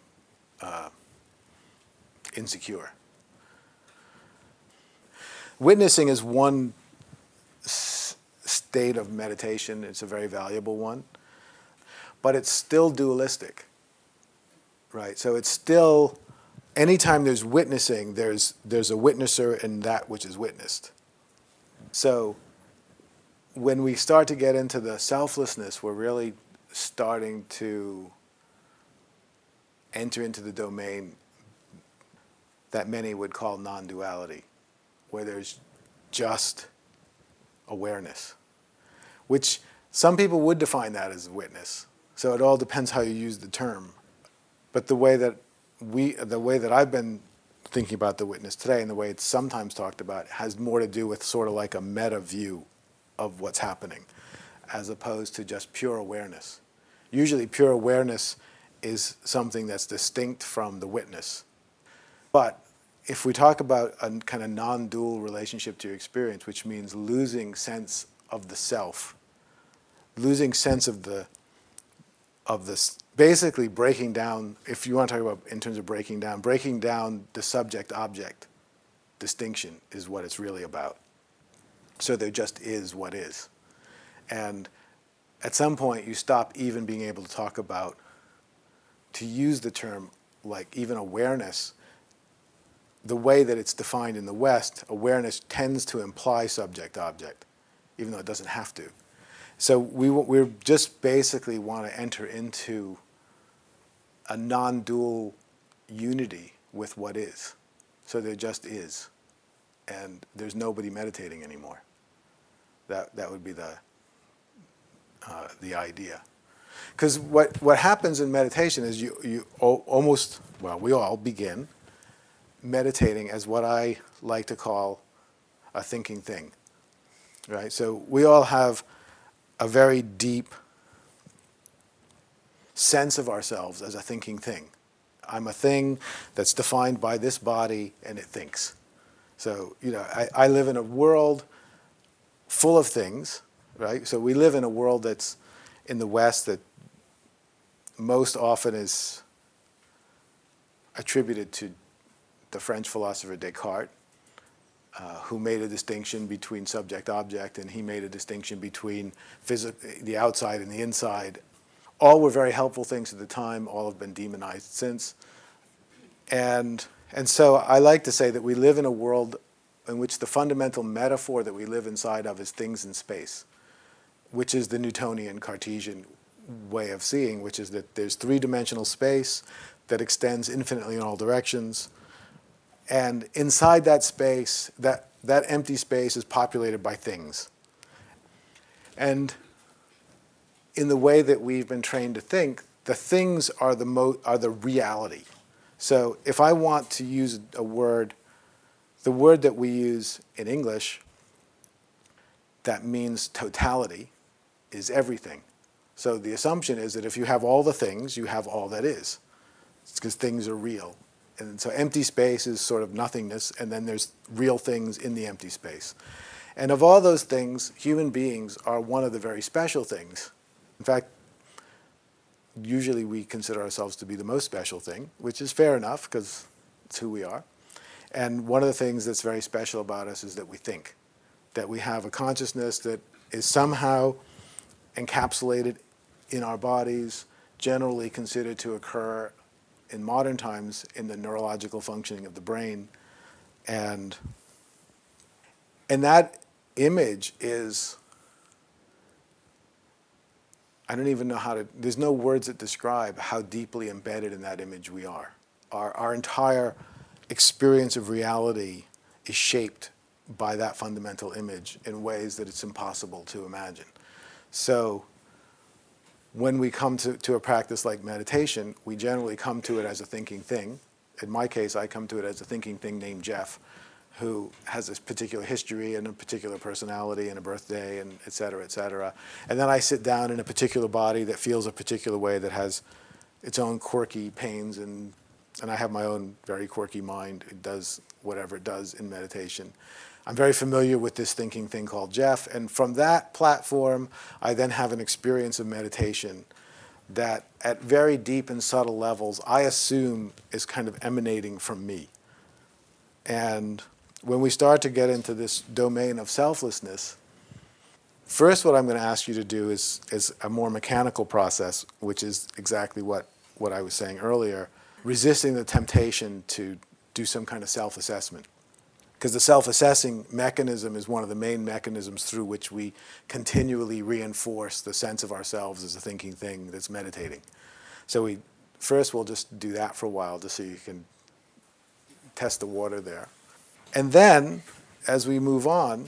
Speaker 1: insecure. Witnessing is one state of meditation. It's a very valuable one. But it's still dualistic, right? So it's still, anytime there's witnessing, there's a witnesser in that which is witnessed. So when we start to get into the selflessness, we're really starting to enter into the domain that many would call non-duality, where there's just awareness, which some people would define that as witness. So it all depends how you use the term. But the way that I've been thinking about the witness today, and the way it's sometimes talked about, has more to do with sort of like a meta view of what's happening, as opposed to just pure awareness. Usually pure awareness is something that's distinct from the witness. But if we talk about a kind of non-dual relationship to your experience, which means losing sense of the self, losing sense of this, basically breaking down, if you want to talk about in terms of breaking down the subject-object distinction is what it's really about. So there just is what is. And at some point you stop even being able to talk about, to use the term like even awareness, the way that it's defined in the West, awareness tends to imply subject-object, even though it doesn't have to. So we just basically want to enter into a non-dual unity with what is. So there just is. And there's nobody meditating anymore. That would be the idea. Because what happens in meditation is you almost, well, we all begin meditating as what I like to call a thinking thing, right? So we all have a very deep sense of ourselves as a thinking thing. I'm a thing that's defined by this body and it thinks. So, I live in a world full of things, right? So we live in a world that's in the West that most often is attributed to the French philosopher Descartes, who made a distinction between subject-object, and he made a distinction between the outside and the inside. All were very helpful things at the time. All have been demonized since. And so I like to say that we live in a world in which the fundamental metaphor that we live inside of is things in space, which is the Newtonian Cartesian way of seeing, which is that there's three-dimensional space that extends infinitely in all directions. And inside that space, that empty space is populated by things. And in the way that we've been trained to think, the things are the reality. So if I want to use a word, the word that we use in English that means totality is everything. So the assumption is that if you have all the things, you have all that is. It's because things are real. And so empty space is sort of nothingness, and then there's real things in the empty space. And of all those things, human beings are one of the very special things. In fact, usually we consider ourselves to be the most special thing, which is fair enough because it's who we are. And one of the things that's very special about us is that we think, that we have a consciousness that is somehow encapsulated in our bodies, generally considered to occur in modern times in the neurological functioning of the brain. And that image is, I don't even know how to, there's no words that describe how deeply embedded in that image we are. Our entire experience of reality is shaped by that fundamental image in ways that it's impossible to imagine. So when we come to a practice like meditation, we generally come to it as a thinking thing. In my case, I come to it as a thinking thing named Jeff, who has this particular history and a particular personality and a birthday and et cetera, et cetera. And then I sit down in a particular body that feels a particular way, that has its own quirky pains, and I have my own very quirky mind. It does whatever it does in meditation. I'm very familiar with this thinking thing called Jeff, and from that platform, I then have an experience of meditation that at very deep and subtle levels, I assume is kind of emanating from me. And when we start to get into this domain of selflessness, first what I'm going to ask you to do is a more mechanical process, which is exactly what I was saying earlier, resisting the temptation to do some kind of self-assessment. Because the self-assessing mechanism is one of the main mechanisms through which we continually reinforce the sense of ourselves as a thinking thing that's meditating. So we'll just do that for a while just so you can test the water there. And then, as we move on,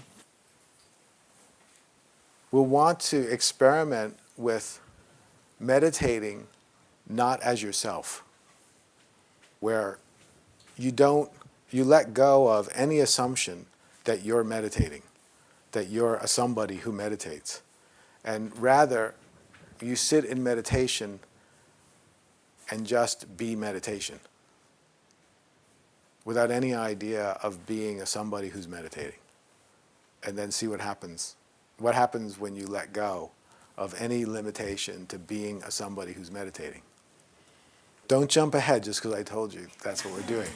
Speaker 1: we'll want to experiment with meditating not as yourself, where you let go of any assumption that you're meditating, that you're a somebody who meditates. And rather, you sit in meditation and just be meditation, without any idea of being a somebody who's meditating. And then see what happens. What happens when you let go of any limitation to being a somebody who's meditating. Don't jump ahead just because I told you that's what we're doing.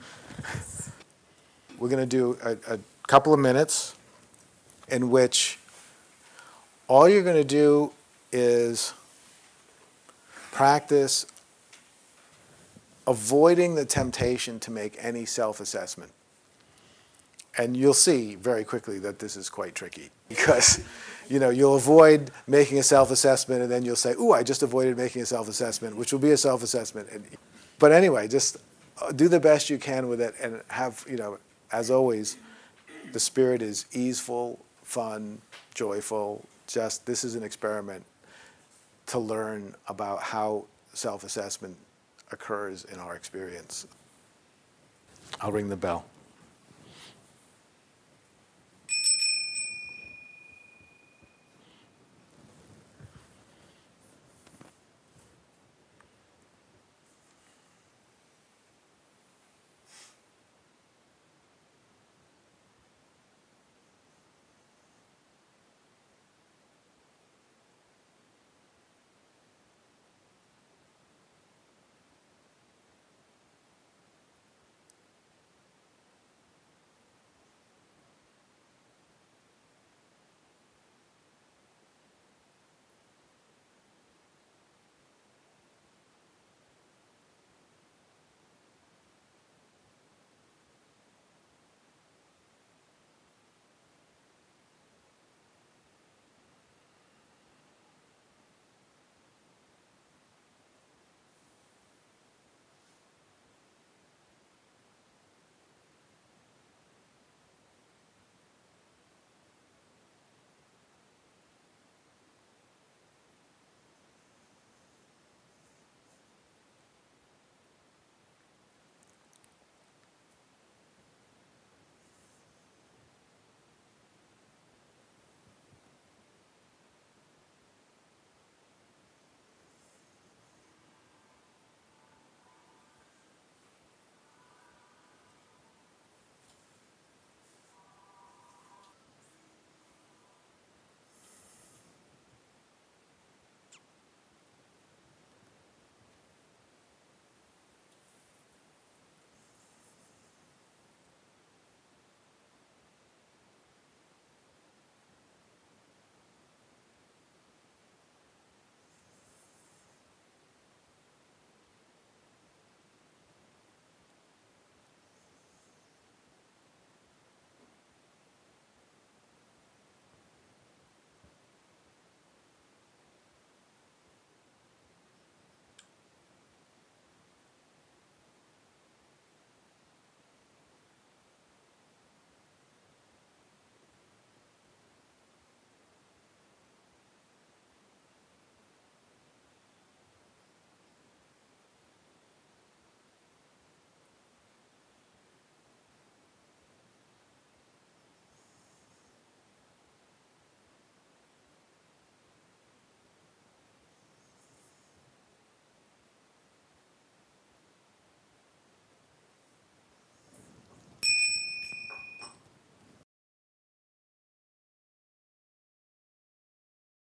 Speaker 1: We're going to do a couple of minutes in which all you're going to do is practice avoiding the temptation to make any self-assessment. And you'll see very quickly that this is quite tricky because you'll avoid making a self-assessment and then you'll say, ooh, I just avoided making a self-assessment, which will be a self-assessment. But anyway, just do the best you can with it and have, as always, the spirit is easeful, fun, joyful. Just this is an experiment to learn about how self-assessment occurs in our experience. I'll ring the bell.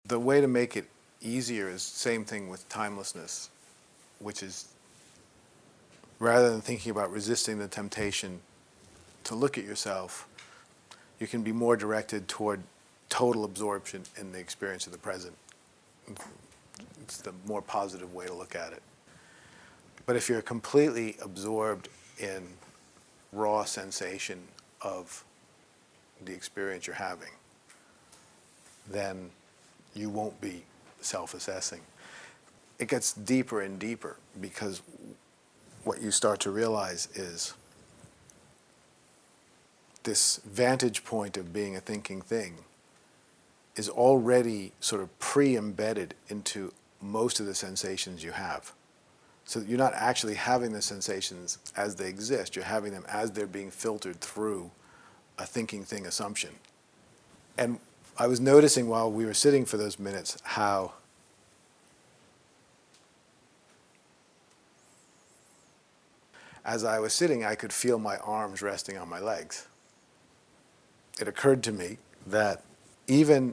Speaker 1: The way to make it easier is same thing with timelessness, which is rather than thinking about resisting the temptation to look at yourself, you can be more directed toward total absorption in the experience of the present. It's the more positive way to look at it. But if you're completely absorbed in raw sensation of the experience you're having, then you won't be self-assessing. It gets deeper and deeper because what you start to realize is this vantage point of being a thinking thing is already sort of pre-embedded into most of the sensations you have. So you're not actually having the sensations as they exist, you're having them as they're being filtered through a thinking thing assumption. And I was noticing while we were sitting for those minutes how as I was sitting, I could feel my arms resting on my legs. It occurred to me that even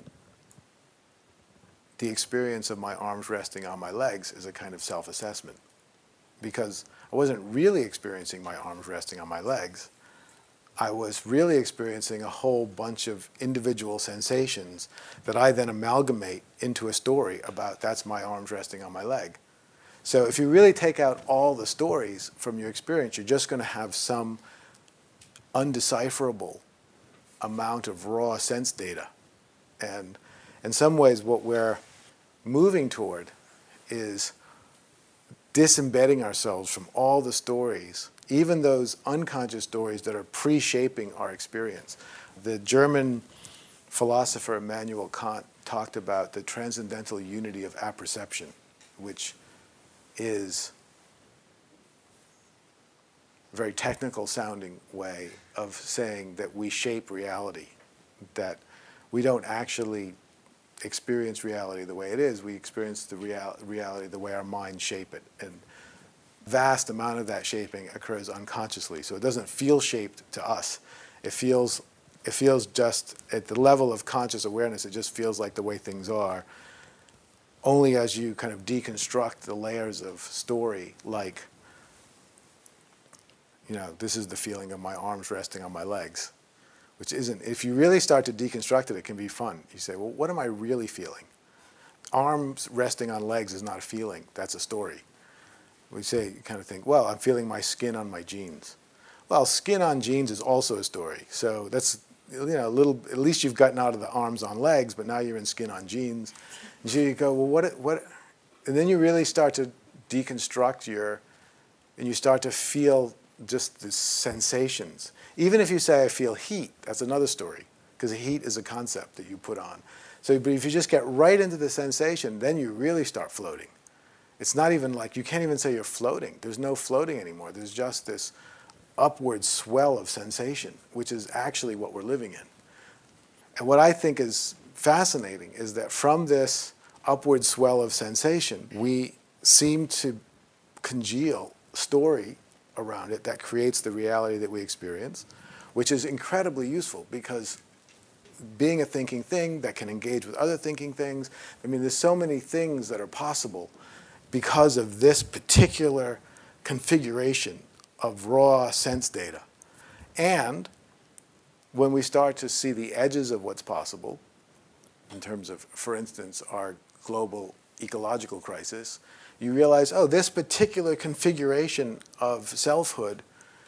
Speaker 1: the experience of my arms resting on my legs is a kind of self-assessment, because I wasn't really experiencing my arms resting on my legs. I was really experiencing a whole bunch of individual sensations that I then amalgamate into a story about that's my arms resting on my leg. So if you really take out all the stories from your experience, you're just going to have some undecipherable amount of raw sense data. And in some ways, what we're moving toward is disembedding ourselves from all the stories, even those unconscious stories that are pre-shaping our experience. The German philosopher Immanuel Kant talked about the transcendental unity of apperception, which is a very technical sounding way of saying that we shape reality, that we don't actually experience reality the way it is, we experience the reality the way our minds shape it. And vast amount of that shaping occurs unconsciously, so it doesn't feel shaped to us. It feels just at the level of conscious awareness, it just feels like the way things are. Only as you kind of deconstruct the layers of story, like, you know, this is the feeling of my arms resting on my legs, which isn't, if you really start to deconstruct it, it can be fun. You say, well, what am I really feeling? Arms resting on legs is not a feeling, that's a story. We say, you kind of think, well, I'm feeling my skin on my jeans. Well, skin on jeans is also a story. So that's, you know, a little, at least you've gotten out of the arms on legs, but now you're in skin on jeans. And so you go, well, what, and then you really start to deconstruct and you start to feel just the sensations. Even if you say, I feel heat, that's another story, because heat is a concept that you put on. So, but if you just get right into the sensation, then you really start floating. It's not even like, you can't even say you're floating. There's no floating anymore. There's just this upward swell of sensation, which is actually what we're living in. And what I think is fascinating is that from this upward swell of sensation, we seem to congeal story around it that creates the reality that we experience, which is incredibly useful because being a thinking thing that can engage with other thinking things, I mean, there's so many things that are possible because of this particular configuration of raw sense data. And when we start to see the edges of what's possible, in terms of, for instance, our global ecological crisis, you realize, oh, this particular configuration of selfhood,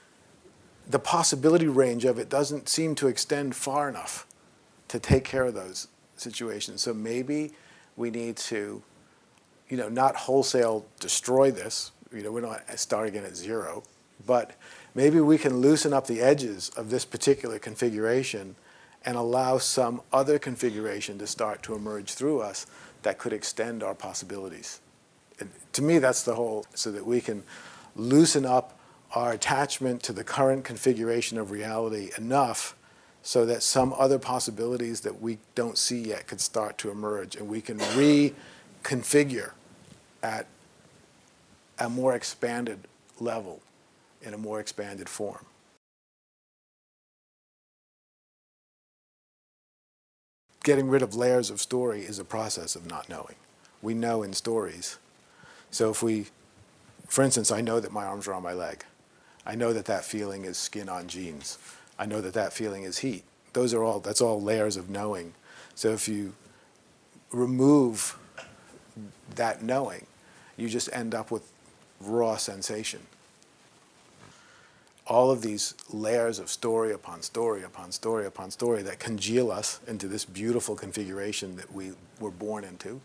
Speaker 1: the possibility range of it doesn't seem to extend far enough to take care of those situations. So maybe we need to, you know, not wholesale destroy this. You know, we don't start again at zero, but maybe we can loosen up the edges of this particular configuration and allow some other configuration to start to emerge through us that could extend our possibilities. And to me, that's the whole, so that we can loosen up our attachment to the current configuration of reality enough so that some other possibilities that we don't see yet could start to emerge, and we can reconfigure at a more expanded level, in a more expanded form. getting rid of layers of story is a process of not knowing. We know in stories. So if we, for instance, I know that my arms are on my leg. I know that that feeling is skin on jeans. I know that that feeling is heat. That's all layers of knowing. So if you remove that knowing, you just end up with raw sensation. All of these layers of story upon story upon story upon story that congeal us into this beautiful configuration that we were born into,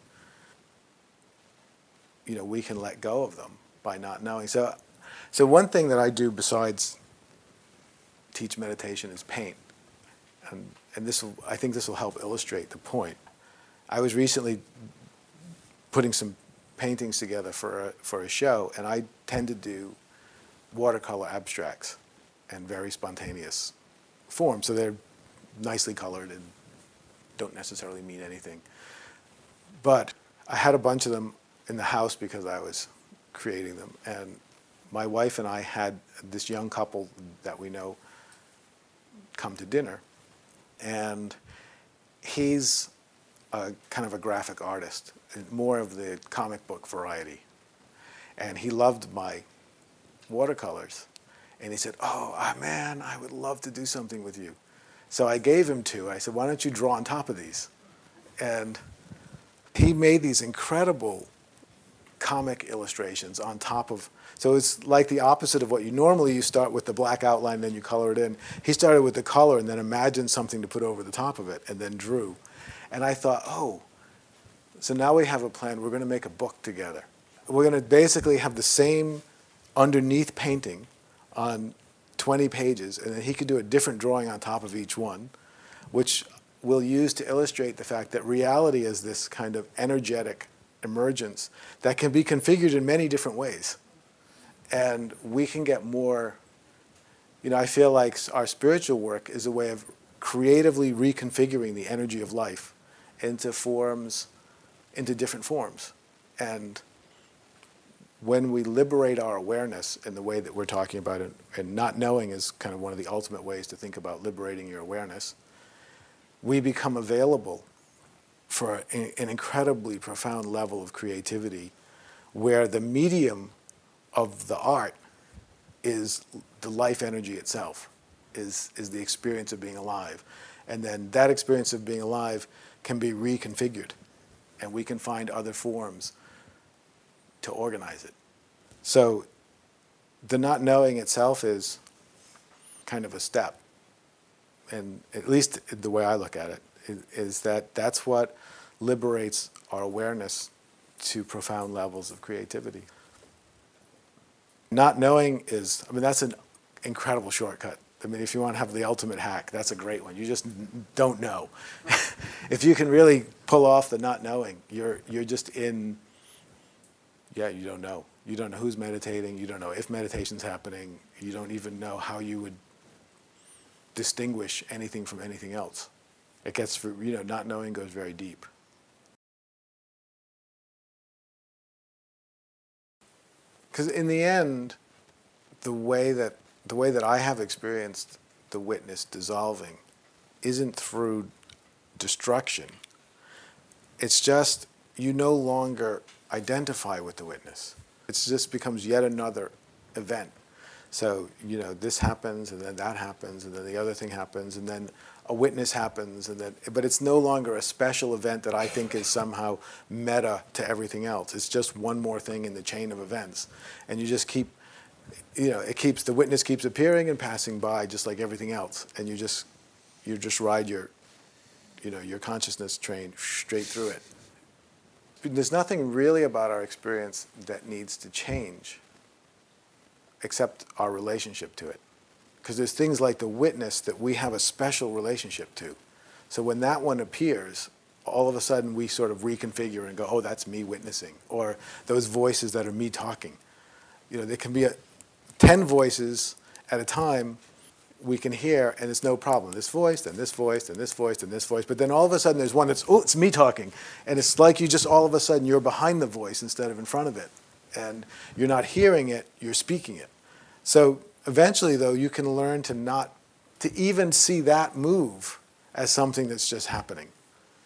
Speaker 1: we can let go of them by not knowing. So one thing that I do besides teach meditation is paint. And I think this will help illustrate the point. I was recently putting some paintings together for a show, and I tend to do watercolor abstracts and very spontaneous forms. So they're nicely colored and don't necessarily mean anything. But I had a bunch of them in the house because I was creating them. And my wife and I had this young couple that we know come to dinner. And he's kind of a graphic artist, more of the comic book variety. And he loved my watercolors. And he said, oh, man, I would love to do something with you. So I gave him two. I said, why don't you draw on top of these? And he made these incredible comic illustrations on top of, so it's like the opposite of what you start with the black outline, then you color it in. He started with the color and then imagined something to put over the top of it and then drew. And I thought, so now we have a plan. We're going to make a book together. We're going to basically have the same underneath painting on 20 pages, and then he could do a different drawing on top of each one, which we'll use to illustrate the fact that reality is this kind of energetic emergence that can be configured in many different ways. And we can get more, I feel like our spiritual work is a way of creatively reconfiguring the energy of life into different forms. And when we liberate our awareness in the way that we're talking about it, and not knowing is kind of one of the ultimate ways to think about liberating your awareness, we become available for an incredibly profound level of creativity where the medium of the art is the life energy itself, is the experience of being alive. And then that experience of being alive can be reconfigured, and we can find other forms to organize it. So the not knowing itself is kind of a step. And at least the way I look at it is that that's what liberates our awareness to profound levels of creativity. Not knowing that's an incredible shortcut. If you want to have the ultimate hack, that's a great one. You just don't know. If you can really pull off the not knowing, you're just in, you don't know. You don't know who's meditating. You don't know if meditation's happening. You don't even know how you would distinguish anything from anything else. It gets, not knowing goes very deep. Because in the end, the way that I have experienced the witness dissolving isn't through destruction. It's just you no longer identify with the witness. It just becomes yet another event. So, this happens, and then that happens, and then the other thing happens, and then a witness happens, but it's no longer a special event that I think is somehow meta to everything else. It's just one more thing in the chain of events. And you just keep, the witness keeps appearing and passing by just like everything else. And you just ride your consciousness train straight through it. There's nothing really about our experience that needs to change except our relationship to it. Because there's things like the witness that we have a special relationship to. So when that one appears, all of a sudden we sort of reconfigure and go, oh, that's me witnessing. Or those voices that are me talking. There can be 10 voices at a time we can hear, and it's no problem. This voice, then this voice, then this voice, then this voice. But then all of a sudden there's one that's, it's me talking. And it's like you just all of a sudden you're behind the voice instead of in front of it. And you're not hearing it, you're speaking it. So eventually, though, you can learn to even see that move as something that's just happening.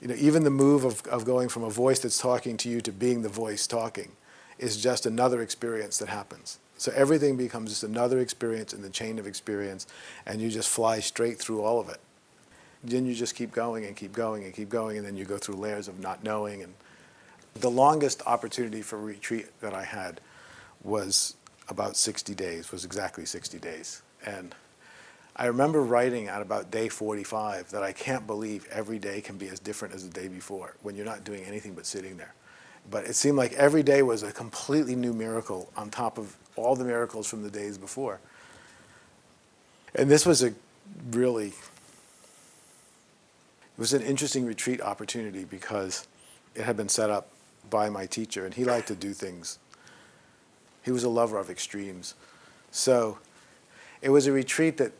Speaker 1: even the move of going from a voice that's talking to you to being the voice talking is just another experience that happens. So everything becomes just another experience in the chain of experience, and you just fly straight through all of it. Then you just keep going and keep going and keep going, and then you go through layers of not knowing. And the longest opportunity for retreat that I had was about 60 days, was exactly 60 days. And I remember writing at about day 45 that I can't believe every day can be as different as the day before when you're not doing anything but sitting there. But it seemed like every day was a completely new miracle on top of all the miracles from the days before. And this was it was an interesting retreat opportunity because it had been set up by my teacher, and he liked to do things. He was a lover of extremes. So it was a retreat that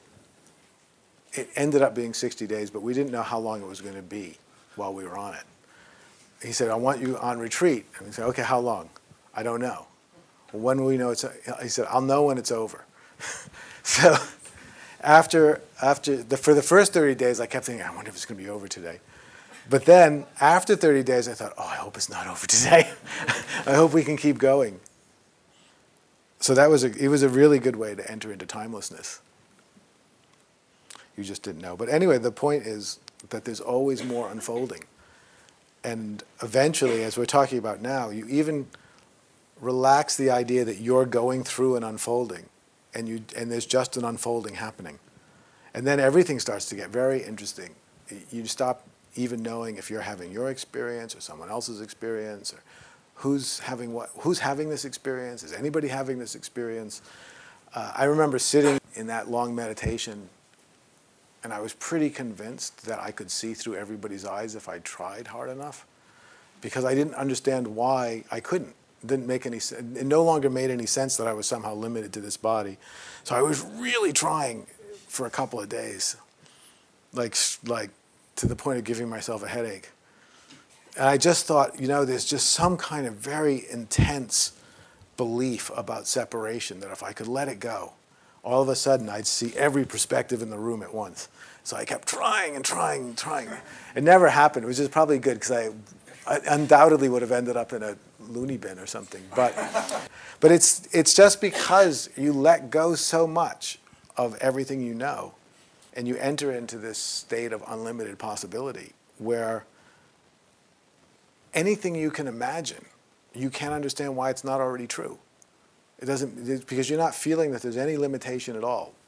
Speaker 1: it ended up being 60 days, but we didn't know how long it was going to be while we were on it. He said, I want you on retreat. And we said, okay, how long? I don't know. Well, when will we know it's, he said, I'll know when it's over. So for the first 30 days, I kept thinking, I wonder if it's going to be over today. But then after 30 days, I thought, oh, I hope it's not over today. I hope we can keep going. So it was a really good way to enter into timelessness. You just didn't know. But anyway, the point is that there's always more unfolding. And eventually, as we're talking about now, you even relax the idea that you're going through an unfolding, and there's just an unfolding happening. And then everything starts to get very interesting. You stop even knowing if you're having your experience or someone else's experience, or who's having this experience? Is anybody having this experience? I remember sitting in that long meditation, and I was pretty convinced that I could see through everybody's eyes if I tried hard enough, because I didn't understand why I couldn't. It didn't make any sense. It no longer made any sense that I was somehow limited to this body. So I was really trying for a couple of days, like to the point of giving myself a headache. And I just thought, there's just some kind of very intense belief about separation that if I could let it go, all of a sudden I'd see every perspective in the room at once. So I kept trying and trying and trying. It never happened. It was just probably good because I undoubtedly would have ended up in a loony bin or something. But it's just because you let go so much of everything you know, and you enter into this state of unlimited possibility where anything you can imagine, you can't understand why it's not already true. It doesn't, because you're not feeling that there's any limitation at all.